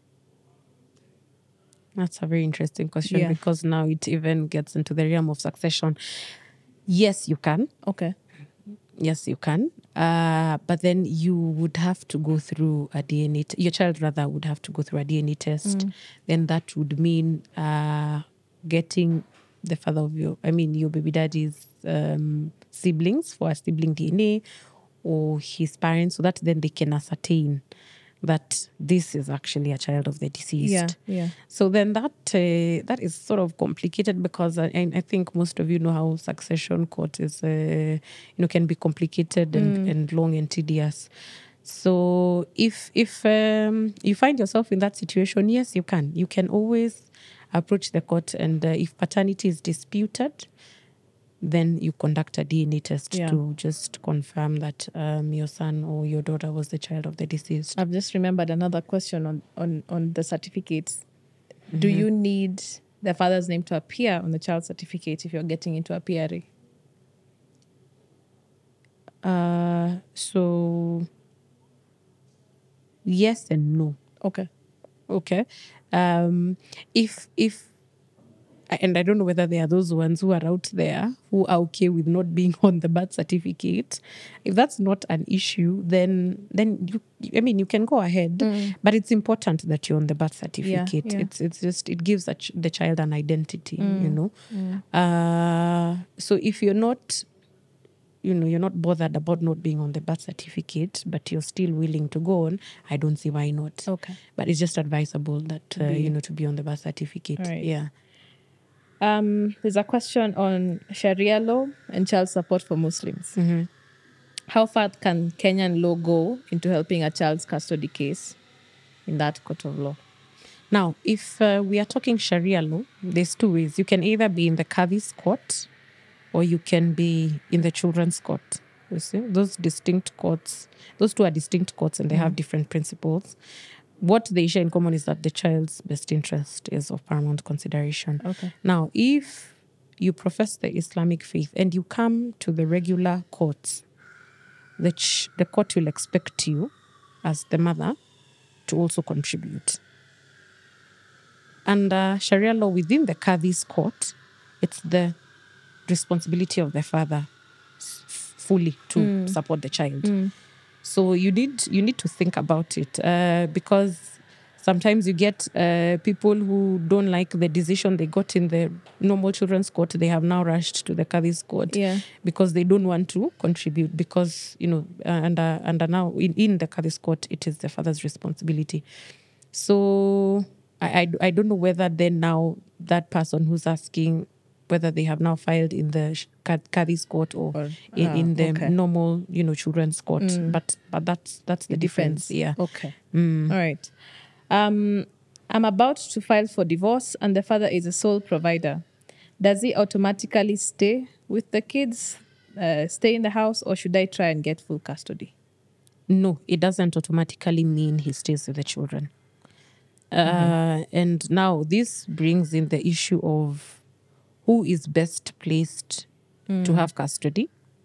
That's a very interesting question Yeah. because now it even gets into the realm of succession. Yes, you can. Okay. Yes, you can. Uh, but then you would have to go through a D N A. T- your child, rather, would have to go through a D N A test. Then that would mean uh, getting the father of your, I mean, your baby daddy's um, siblings for a sibling D N A or his parents, so that then they can ascertain that this is actually a child of the deceased. Yeah, yeah. So then that uh, that is sort of complicated because I, I think most of you know how succession court is, uh, you know, can be complicated and, and long and tedious. So if if um, you find yourself in that situation, yes, you can. You can always approach the court, and uh, if paternity is disputed, then you conduct a D N A test Yeah. to just confirm that um, your son or your daughter was the child of the deceased. I've just remembered another question on, on, on the certificates. Do you need the father's name to appear on the child certificate if you're getting into a P R A? Uh, so yes and no. Okay. Okay. Um, if if and I don't know whether there are those ones who are out there who are okay with not being on the birth certificate. If that's not an issue, then then you I mean you can go ahead, but it's important that you're on the birth certificate. yeah. It's it's just it gives a ch- the child an identity, you know. Uh, so if you're not you know, you're not bothered about not being on the birth certificate, but you're still willing to go on, I don't see why not. Okay. But it's just advisable that, uh, be- you know, to be on the birth certificate. All right. Yeah. Um, there's a question on Sharia law and child support for Muslims. How far can Kenyan law go into helping a child's custody case in that court of law? Now, if uh, we are talking Sharia law, there's two ways. You can either be in the Qadhi's court or you can be in the children's court. You see, those distinct courts, those two are distinct courts and they have different principles. What they share in common is that the child's best interest is of paramount consideration. Okay. Now, if you profess the Islamic faith and you come to the regular courts, the, ch- the court will expect you, as the mother, to also contribute. Under Sharia law within the Qadhi's court, it's the responsibility of the father s- fully to support the child. So you need you need to think about it uh, because sometimes you get uh, people who don't like the decision they got in the normal children's court. They have now rushed to the Qadhi's court Yeah. because they don't want to contribute because, you know, uh, under, under now in, in the Qadhi's court, it is the father's responsibility. So I, I, I don't know whether then now that person who's asking whether they have now filed in the sh- Ka- Kadhi's court or, Or- in, ah, in the okay. normal, you know, children's court. Mm. But but that's that's the It difference. depends. Yeah. Okay. Mm. All right. Um, I'm about to file for divorce, and the father is a sole provider. Does he automatically stay with the kids, uh, stay in the house, or should I try and get full custody? No, it doesn't automatically mean he stays with the children. Uh, Mm-hmm. And now this brings in the issue of who is best placed Mm. to have custody.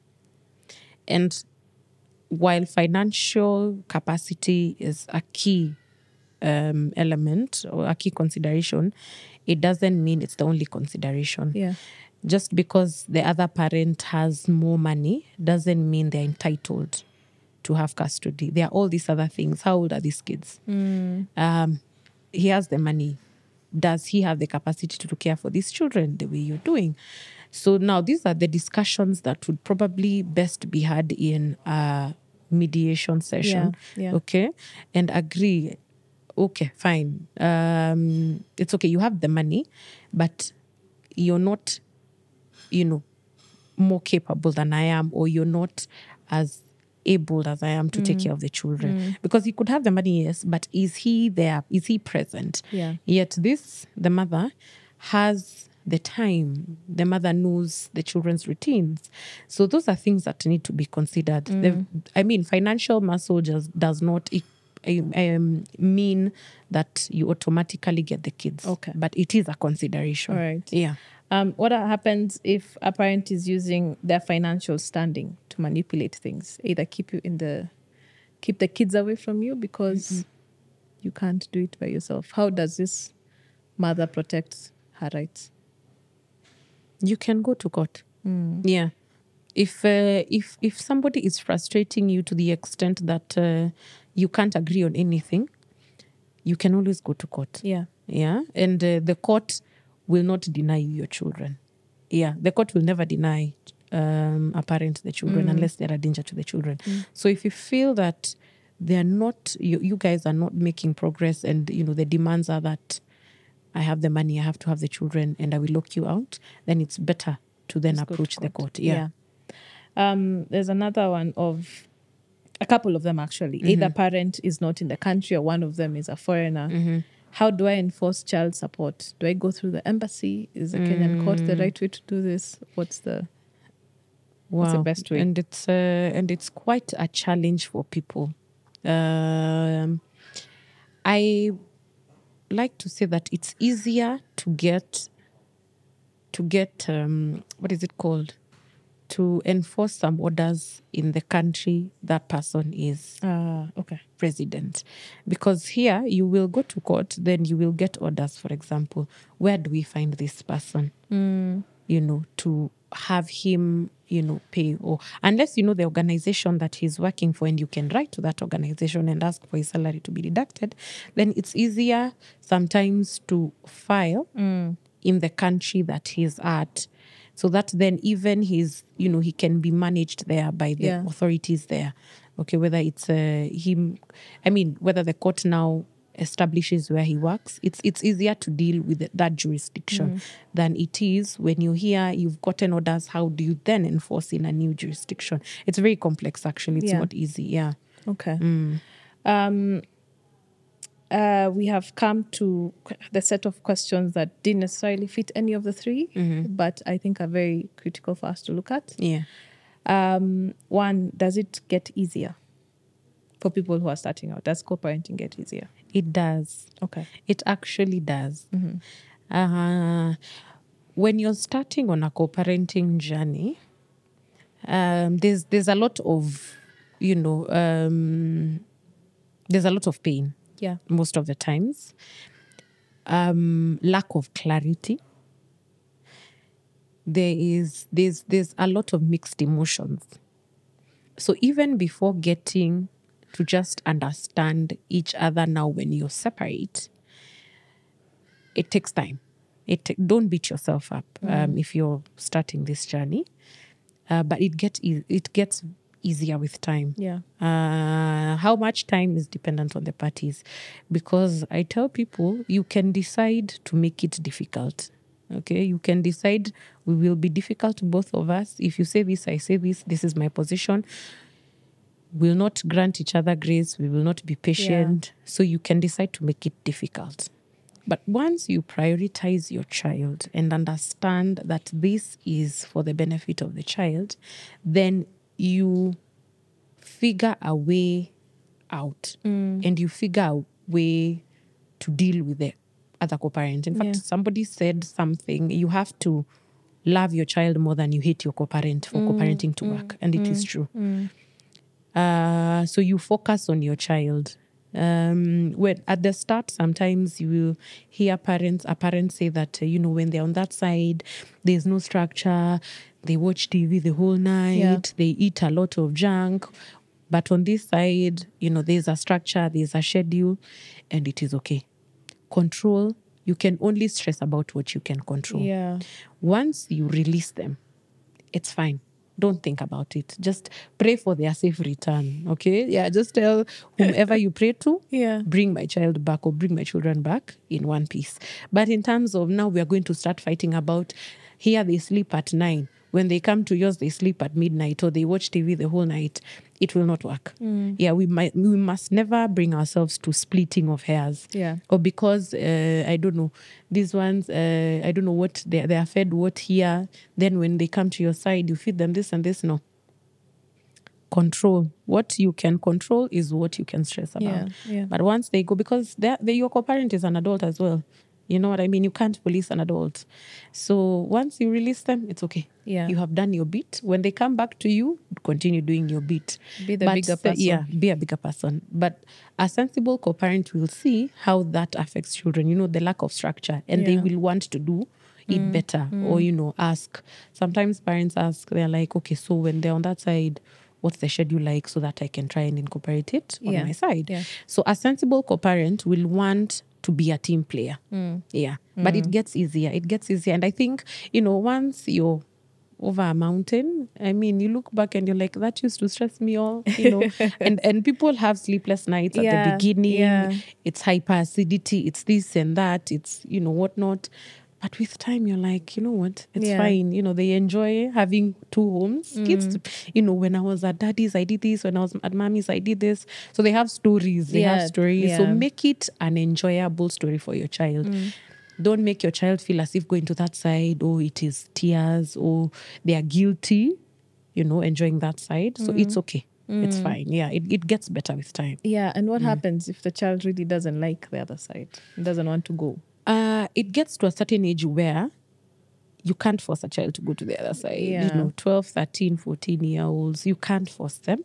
And while financial capacity is a key um, element or a key consideration, it doesn't mean it's the only consideration. Yeah. Just because the other parent has more money doesn't mean they're entitled to have custody. There are all these other things. How old are these kids? Mm. Um, he has the money. Does he have the capacity to care for these children the way you're doing? So now these are the discussions that would probably best be had in a mediation session. Yeah, yeah. Okay. And agree. Okay, fine. Um, it's okay. You have the money, but you're not, you know, more capable than I am, or you're not as able as I am to take care of the children. Because he could have the money, yes, but is he there? Is he present? Yeah. Yet this, the mother, has the time. The mother knows the children's routines. So those are things that need to be considered. The, I mean, financial muscle just does not e- um, mean that you automatically get the kids. Okay. But it is a consideration. All right. Yeah. Um, what happens if a parent is using their financial standing to manipulate things? Either keep you in the, keep the kids away from you because you can't do it by yourself. How does this mother protect her rights? You can go to court. Yeah. If uh, if if somebody is frustrating you to the extent that uh, you can't agree on anything, you can always go to court. Yeah. Yeah. And uh, the court will not deny you your children. Yeah. The court will never deny um, a parent the children unless they're a danger to the children. So if you feel that they're not, you, you guys are not making progress, and you know the demands are that I have the money, I have to have the children, and I will lock you out, then it's better to then Just go to approach the court. court. Yeah. Yeah. Um, there's another one of a couple of them actually. Either parent is not in the country or one of them is a foreigner. How do I enforce child support? Do I go through the embassy? Is the Kenyan court the right way to do this? What's the what's the Wow. best way? And it's uh, and it's quite a challenge for people. Um, I like to say that it's easier to get to get um, what is it called? To enforce some orders in the country that person is Ah, okay. president. Because here you will go to court, then you will get orders, for example, where do we find this person? You know, to have him, you know, pay, or unless you know the organization that he's working for and you can write to that organization and ask for his salary to be deducted, then it's easier sometimes to file in the country that he's at, so that then even his, you know, he can be managed there by the Yeah. authorities there. Okay, whether it's uh, him, I mean, whether the court now establishes where he works, it's it's easier to deal with that jurisdiction than it is when you hear you've gotten orders. How do you then enforce in a new jurisdiction? It's very complex, actually. It's Yeah. not easy. Yeah. Okay. Um, uh, we have come to qu- the set of questions that didn't necessarily fit any of the three, but I think are very critical for us to look at. Yeah. Um, one, does it get easier for people who are starting out? Does co-parenting get easier? It does. Okay. It actually does. Uh, when you're starting on a co-parenting journey, um, there's there's a lot of, you know, um, there's a lot of pain Yeah. most of the times. Um, lack of clarity. There is there's there's a lot of mixed emotions. So even before getting to just understand each other now when you're separate, it takes time. It ta- don't beat yourself up um, if you're starting this journey, uh, but it get e- it gets easier with time. Yeah. Uh, how much time is dependent on the parties, because I tell people you can decide to make it difficult. Okay, you can decide we will be difficult to both of us. If you say this, I say this, this is my position. We'll not grant each other grace. We will not be patient. So you can decide to make it difficult. But once you prioritize your child and understand that this is for the benefit of the child, then you figure a way out and you figure a way to deal with the other co-parent. In fact, Yeah. somebody said something, you have to love your child more than you hate your co-parent for co-parenting to work. And it is true. Uh, so you focus on your child. Um, when at the start, sometimes you will hear parents, a parent say that, uh, you know, when they're on that side, there's no structure. They watch T V the whole night. Yeah. They eat a lot of junk. But on this side, you know, there's a structure, there's a schedule, and it is okay. Control, you can only stress about what you can control. Yeah. Once you release them, it's fine. Don't think about it. Just pray for their safe return. Okay? Yeah, just tell whomever you pray to, Yeah. bring my child back or bring my children back in one piece. But in terms of now, we are going to start fighting about here they sleep at nine. When they come to yours, they sleep at midnight or they watch T V the whole night. It will not work. Yeah, we might we must never bring ourselves to splitting of hairs. Yeah. Or because uh, I don't know, these ones uh, I don't know what they they are fed what here. Then when they come to your side, you feed them this and this. No. Control. What you can control is what you can stress about. Yeah, yeah. But once they go, because they they your co-parent is an adult as well. You know what I mean? You can't police an adult. So once you release them, it's okay. Yeah. You have done your bit. When they come back to you, continue doing your bit. Be the But, bigger uh, person. Yeah, be a bigger person. But a sensible co-parent will see how that affects children, you know, the lack of structure. And they Yeah. will want to do it better or, you know, ask. Sometimes parents ask, they're like, okay, so when they're on that side, what's the schedule like so that I can try and incorporate it on Yeah. my side? Yeah. So a sensible co-parent will want to be a team player. Yeah. But it gets easier. It gets easier. And I think, you know, once you're over a mountain, I mean, you look back and you're like, that used to stress me all, you know. and and people have sleepless nights at Yeah, the beginning. yeah. It's hyperacidity, it's this and that, it's, you know, whatnot. But with time, you're like, you know what? It's Yeah. fine. You know, they enjoy having two homes. Kids, you know, when I was at daddy's, I did this. When I was at mommy's, I did this. So they have stories. They Yeah, have stories. So yeah. make it an enjoyable story for your child. Don't make your child feel as if going to that side, or it is tears, or they are guilty, you know, enjoying that side. So it's okay. It's fine. Yeah, it, it gets better with time. Yeah. And what happens if the child really doesn't like the other side? Doesn't want to go? Uh, it gets to a certain age where you can't force a child to go to the other side. Yeah. You know, twelve, thirteen, fourteen year olds, you can't force them.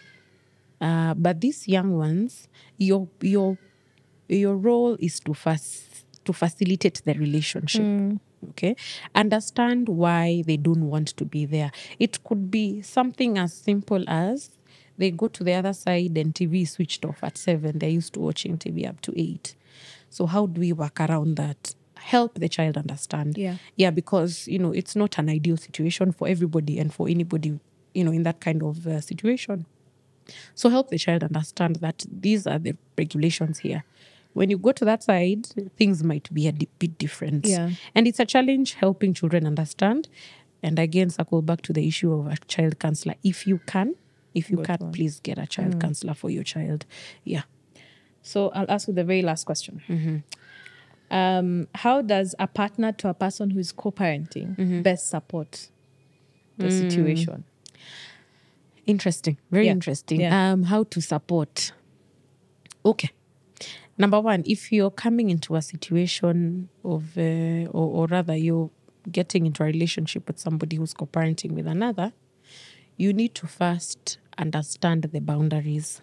Uh, but these young ones, your your your role is to fas- to facilitate the relationship. Okay, understand why they don't want to be there. It could be something as simple as they go to the other side and T V is switched off at seven. They're used to watching T V up to eight. So how do we work around that? Help the child understand. Yeah. Yeah, because, you know, it's not an ideal situation for everybody and for anybody, you know, in that kind of uh, situation. So help the child understand that these are the regulations here. When you go to that side, things might be a di- bit different. Yeah. And it's a challenge helping children understand. And again, circle back to the issue of a child counselor. If you can, if you Good can, one. please get a child counselor for your child. Yeah. So I'll ask you the very last question. Um, how does a partner to a person who is co-parenting best support the situation? Interesting. Very Yeah. interesting. Yeah. Um, how to support. Okay. Number one, if you're coming into a situation of, uh, or, or rather you're getting into a relationship with somebody who's co-parenting with another, you need to first understand the boundaries.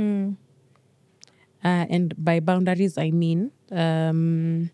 Uh, and by boundaries, I mean um,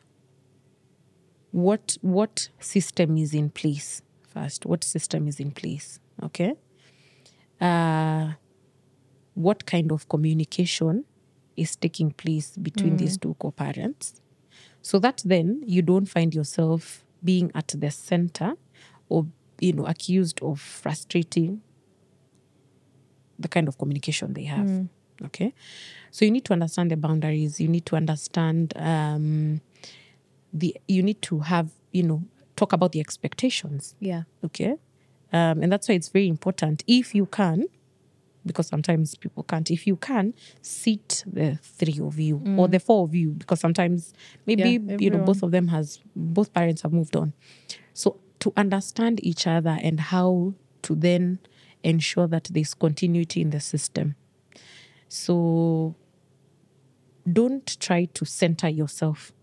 what what system is in place first. What system is in place? Okay. Uh, what kind of communication is taking place between these two co-parents, so that then you don't find yourself being at the center or, you know, accused of frustrating the kind of communication they have. Okay. So you need to understand the boundaries. You need to understand um, the, you need to have you know, talk about the expectations. Yeah. Okay. Um, and that's why it's very important. If you can, because sometimes people can't, if you can, sit the three of you or the four of you, because sometimes maybe, Yeah, you know, both everyone. of them has, both parents have moved on. So to understand each other and how to then ensure that there's continuity in the system. So don't try to center yourself.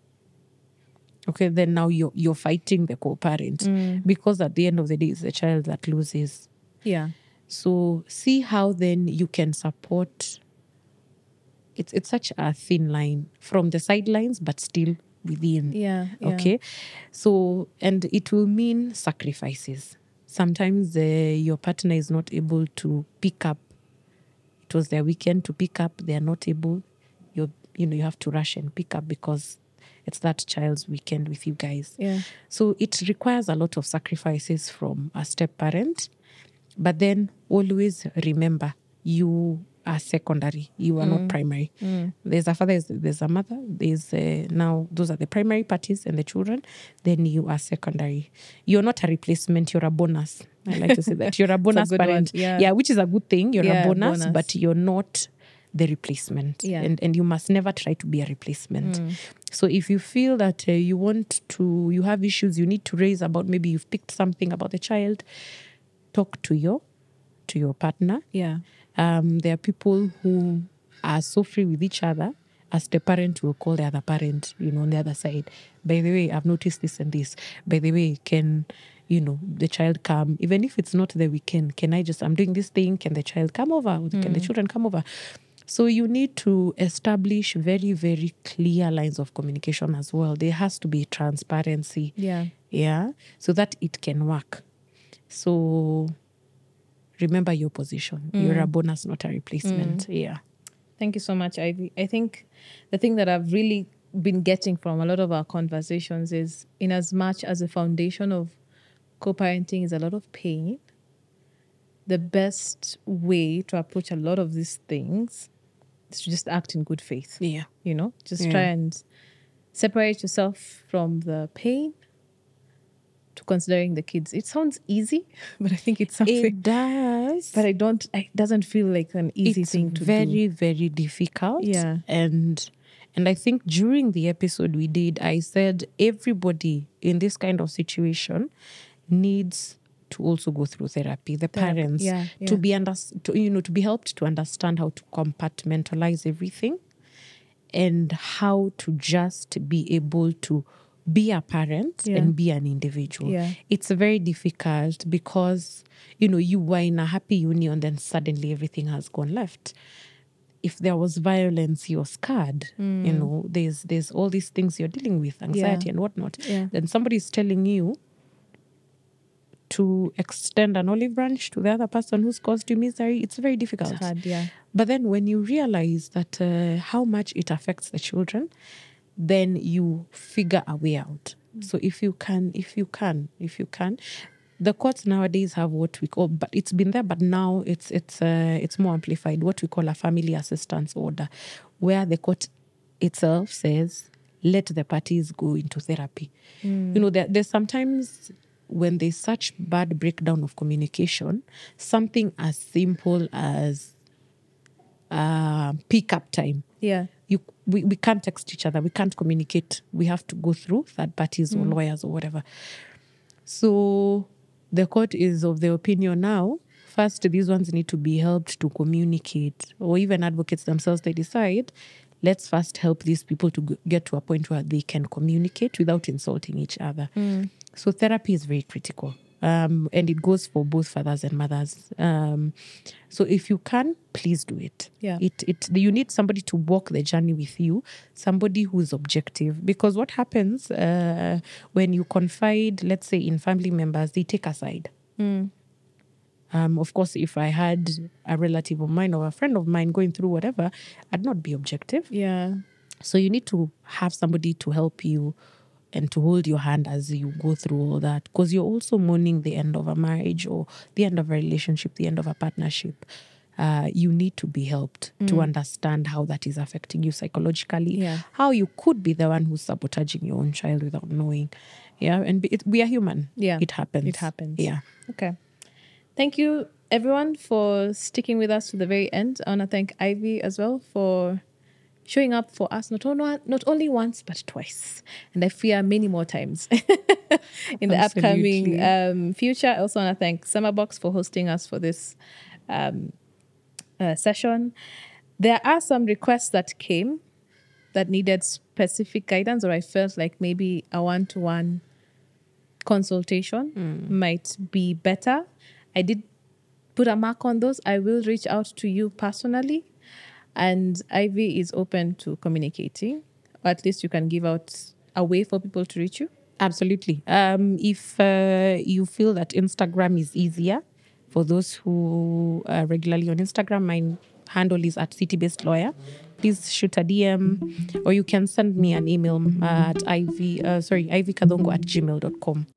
Okay, then now you're, you're fighting the co-parent because at the end of the day, it's the child that loses. Yeah. So see how then you can support. It's it's such a thin line from the sidelines, but still within. Yeah. yeah. Okay. So, and it will mean sacrifices. Sometimes uh, your partner is not able to pick up. It was their weekend to pick up. They are not able. You you know you have to rush and pick up because it's that child's weekend with you guys. Yeah. So it requires a lot of sacrifices from a step parent. But then always remember, you are secondary. You are not primary. There's a father, there's a mother. There's uh, now, those are the primary parties and the children. Then you are secondary. You're not a replacement. You're a bonus. I like to say that. You're a bonus good one, parent. yeah. yeah, which is a good thing. You're Yeah, a bonus, bonus. but you're not the replacement. Yeah. And, and you must never try to be a replacement. So if you feel that uh, you want to, you have issues you need to raise about, maybe you've picked something about the child, talk to your to your partner. Yeah. Um, there are people who are so free with each other as the parent will call the other parent, you know, on the other side. By the way, I've noticed this and this. By the way, can, you know, the child come? Even if it's not the weekend, can I just, I'm doing this thing, can the child come over? Can the children come over? So you need to establish very, very clear lines of communication as well. There has to be transparency. Yeah. Yeah. So that it can work. So remember your position. You're a bonus, not a replacement. Yeah. Thank you so much, Ivy. I think the thing that I've really been getting from a lot of our conversations is, in as much as the foundation of co-parenting is a lot of pain, the best way to approach a lot of these things is to just act in good faith. Yeah. You know, just Yeah. try and separate yourself from the pain to considering the kids. It sounds easy, but I think it's something. It does. But I don't. It doesn't feel like an easy it's thing to very, do. very difficult. Yeah. And and I think during the episode we did, I said everybody in this kind of situation needs to also go through therapy. The Therapy, parents yeah, yeah. to be under, to, you know, to be helped to understand how to compartmentalize everything and how to just be able to be a parent Yeah. and be an individual. Yeah. It's very difficult because, you know, you were in a happy union, then suddenly everything has gone left. If there was violence, you're scarred. You know, there's there's all these things you're dealing with, anxiety Yeah. and whatnot. Yeah. Then somebody's telling you to extend an olive branch to the other person who's caused you misery. It's very difficult. It's hard, yeah. But then when you realize that uh, how much it affects the children, then you figure a way out. So if you can, if you can, if you can, the courts nowadays have what we call, but it's been there, but now it's it's uh, it's more amplified. What we call a family assistance order, where the court itself says, let the parties go into therapy. You know, there, there's sometimes when there's such bad breakdown of communication, something as simple as uh, pick up time. Yeah. You, we, we can't text each other. We can't communicate. We have to go through third parties or lawyers or whatever. So the court is of the opinion now, first, these ones need to be helped to communicate, or even advocates themselves, they decide, let's first help these people to g- get to a point where they can communicate without insulting each other. So therapy is very critical. Um, and it goes for both fathers and mothers. Um, so if you can, please do it. Yeah. It it you need somebody to walk the journey with you, somebody who's objective. Because what happens uh, when you confide, let's say, in family members, they take a side. Um, of course, if I had a relative of mine or a friend of mine going through whatever, I'd not be objective. Yeah. So you need to have somebody to help you and to hold your hand as you go through all that, because you're also mourning the end of a marriage or the end of a relationship, the end of a partnership. Uh, you need to be helped to understand how that is affecting you psychologically, Yeah. how you could be the one who's sabotaging your own child without knowing. Yeah, and be- it, we are human. Yeah, It happens. it happens. Yeah. Okay. Thank you, everyone, for sticking with us to the very end. I want to thank Ivy as well for showing up for us not only, not only once, but twice. And I fear many more times in the Absolutely. upcoming um, future. I also want to thank Summerbox for hosting us for this um, uh, session. There are some requests that came that needed specific guidance, or I felt like maybe a one-to-one consultation Mm. might be better. I did put a mark on those. I will reach out to you personally, and Ivy is open to communicating, or at least you can give out a way for people to reach you. Absolutely. Um, if uh, you feel that Instagram is easier, for those who are regularly on Instagram, my handle is at city-based lawyer. Please shoot a D M, or you can send me an email uh, at ivy, uh, sorry, ivykadongo at gmail dot com.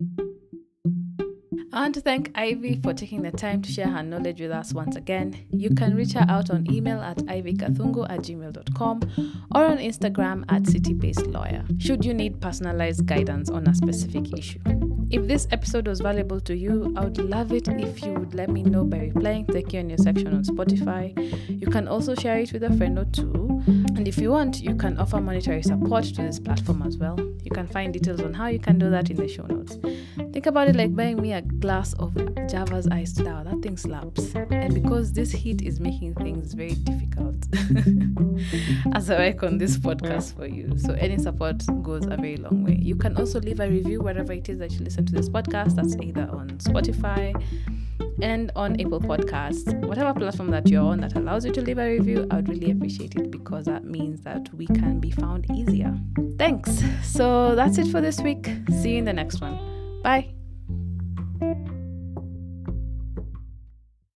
I want to thank Ivy for taking the time to share her knowledge with us once again. You can reach her out on email at ivykathungu at gmail dot com or on Instagram at city-based lawyer, should you need personalized guidance on a specific issue. If this episode was valuable to you, I would love it if you would let me know by replying to the Q and A section on Spotify. You can also share it with a friend or two. And if you want, you can offer monetary support to this platform as well. You can find details on how you can do that in the show notes. Think about it like buying me a glass of Java's iced flower. That thing slaps. And because this heat is making things very difficult as I work on this podcast for you. So any support goes a very long way. You can also leave a review wherever it is that you listen to this podcast. That's either on Spotify and on Apple Podcasts, whatever platform that you're on that allows you to leave a review. I would really appreciate it, because that means that we can be found easier. Thanks. So that's it for this week. See you in the next one. Bye.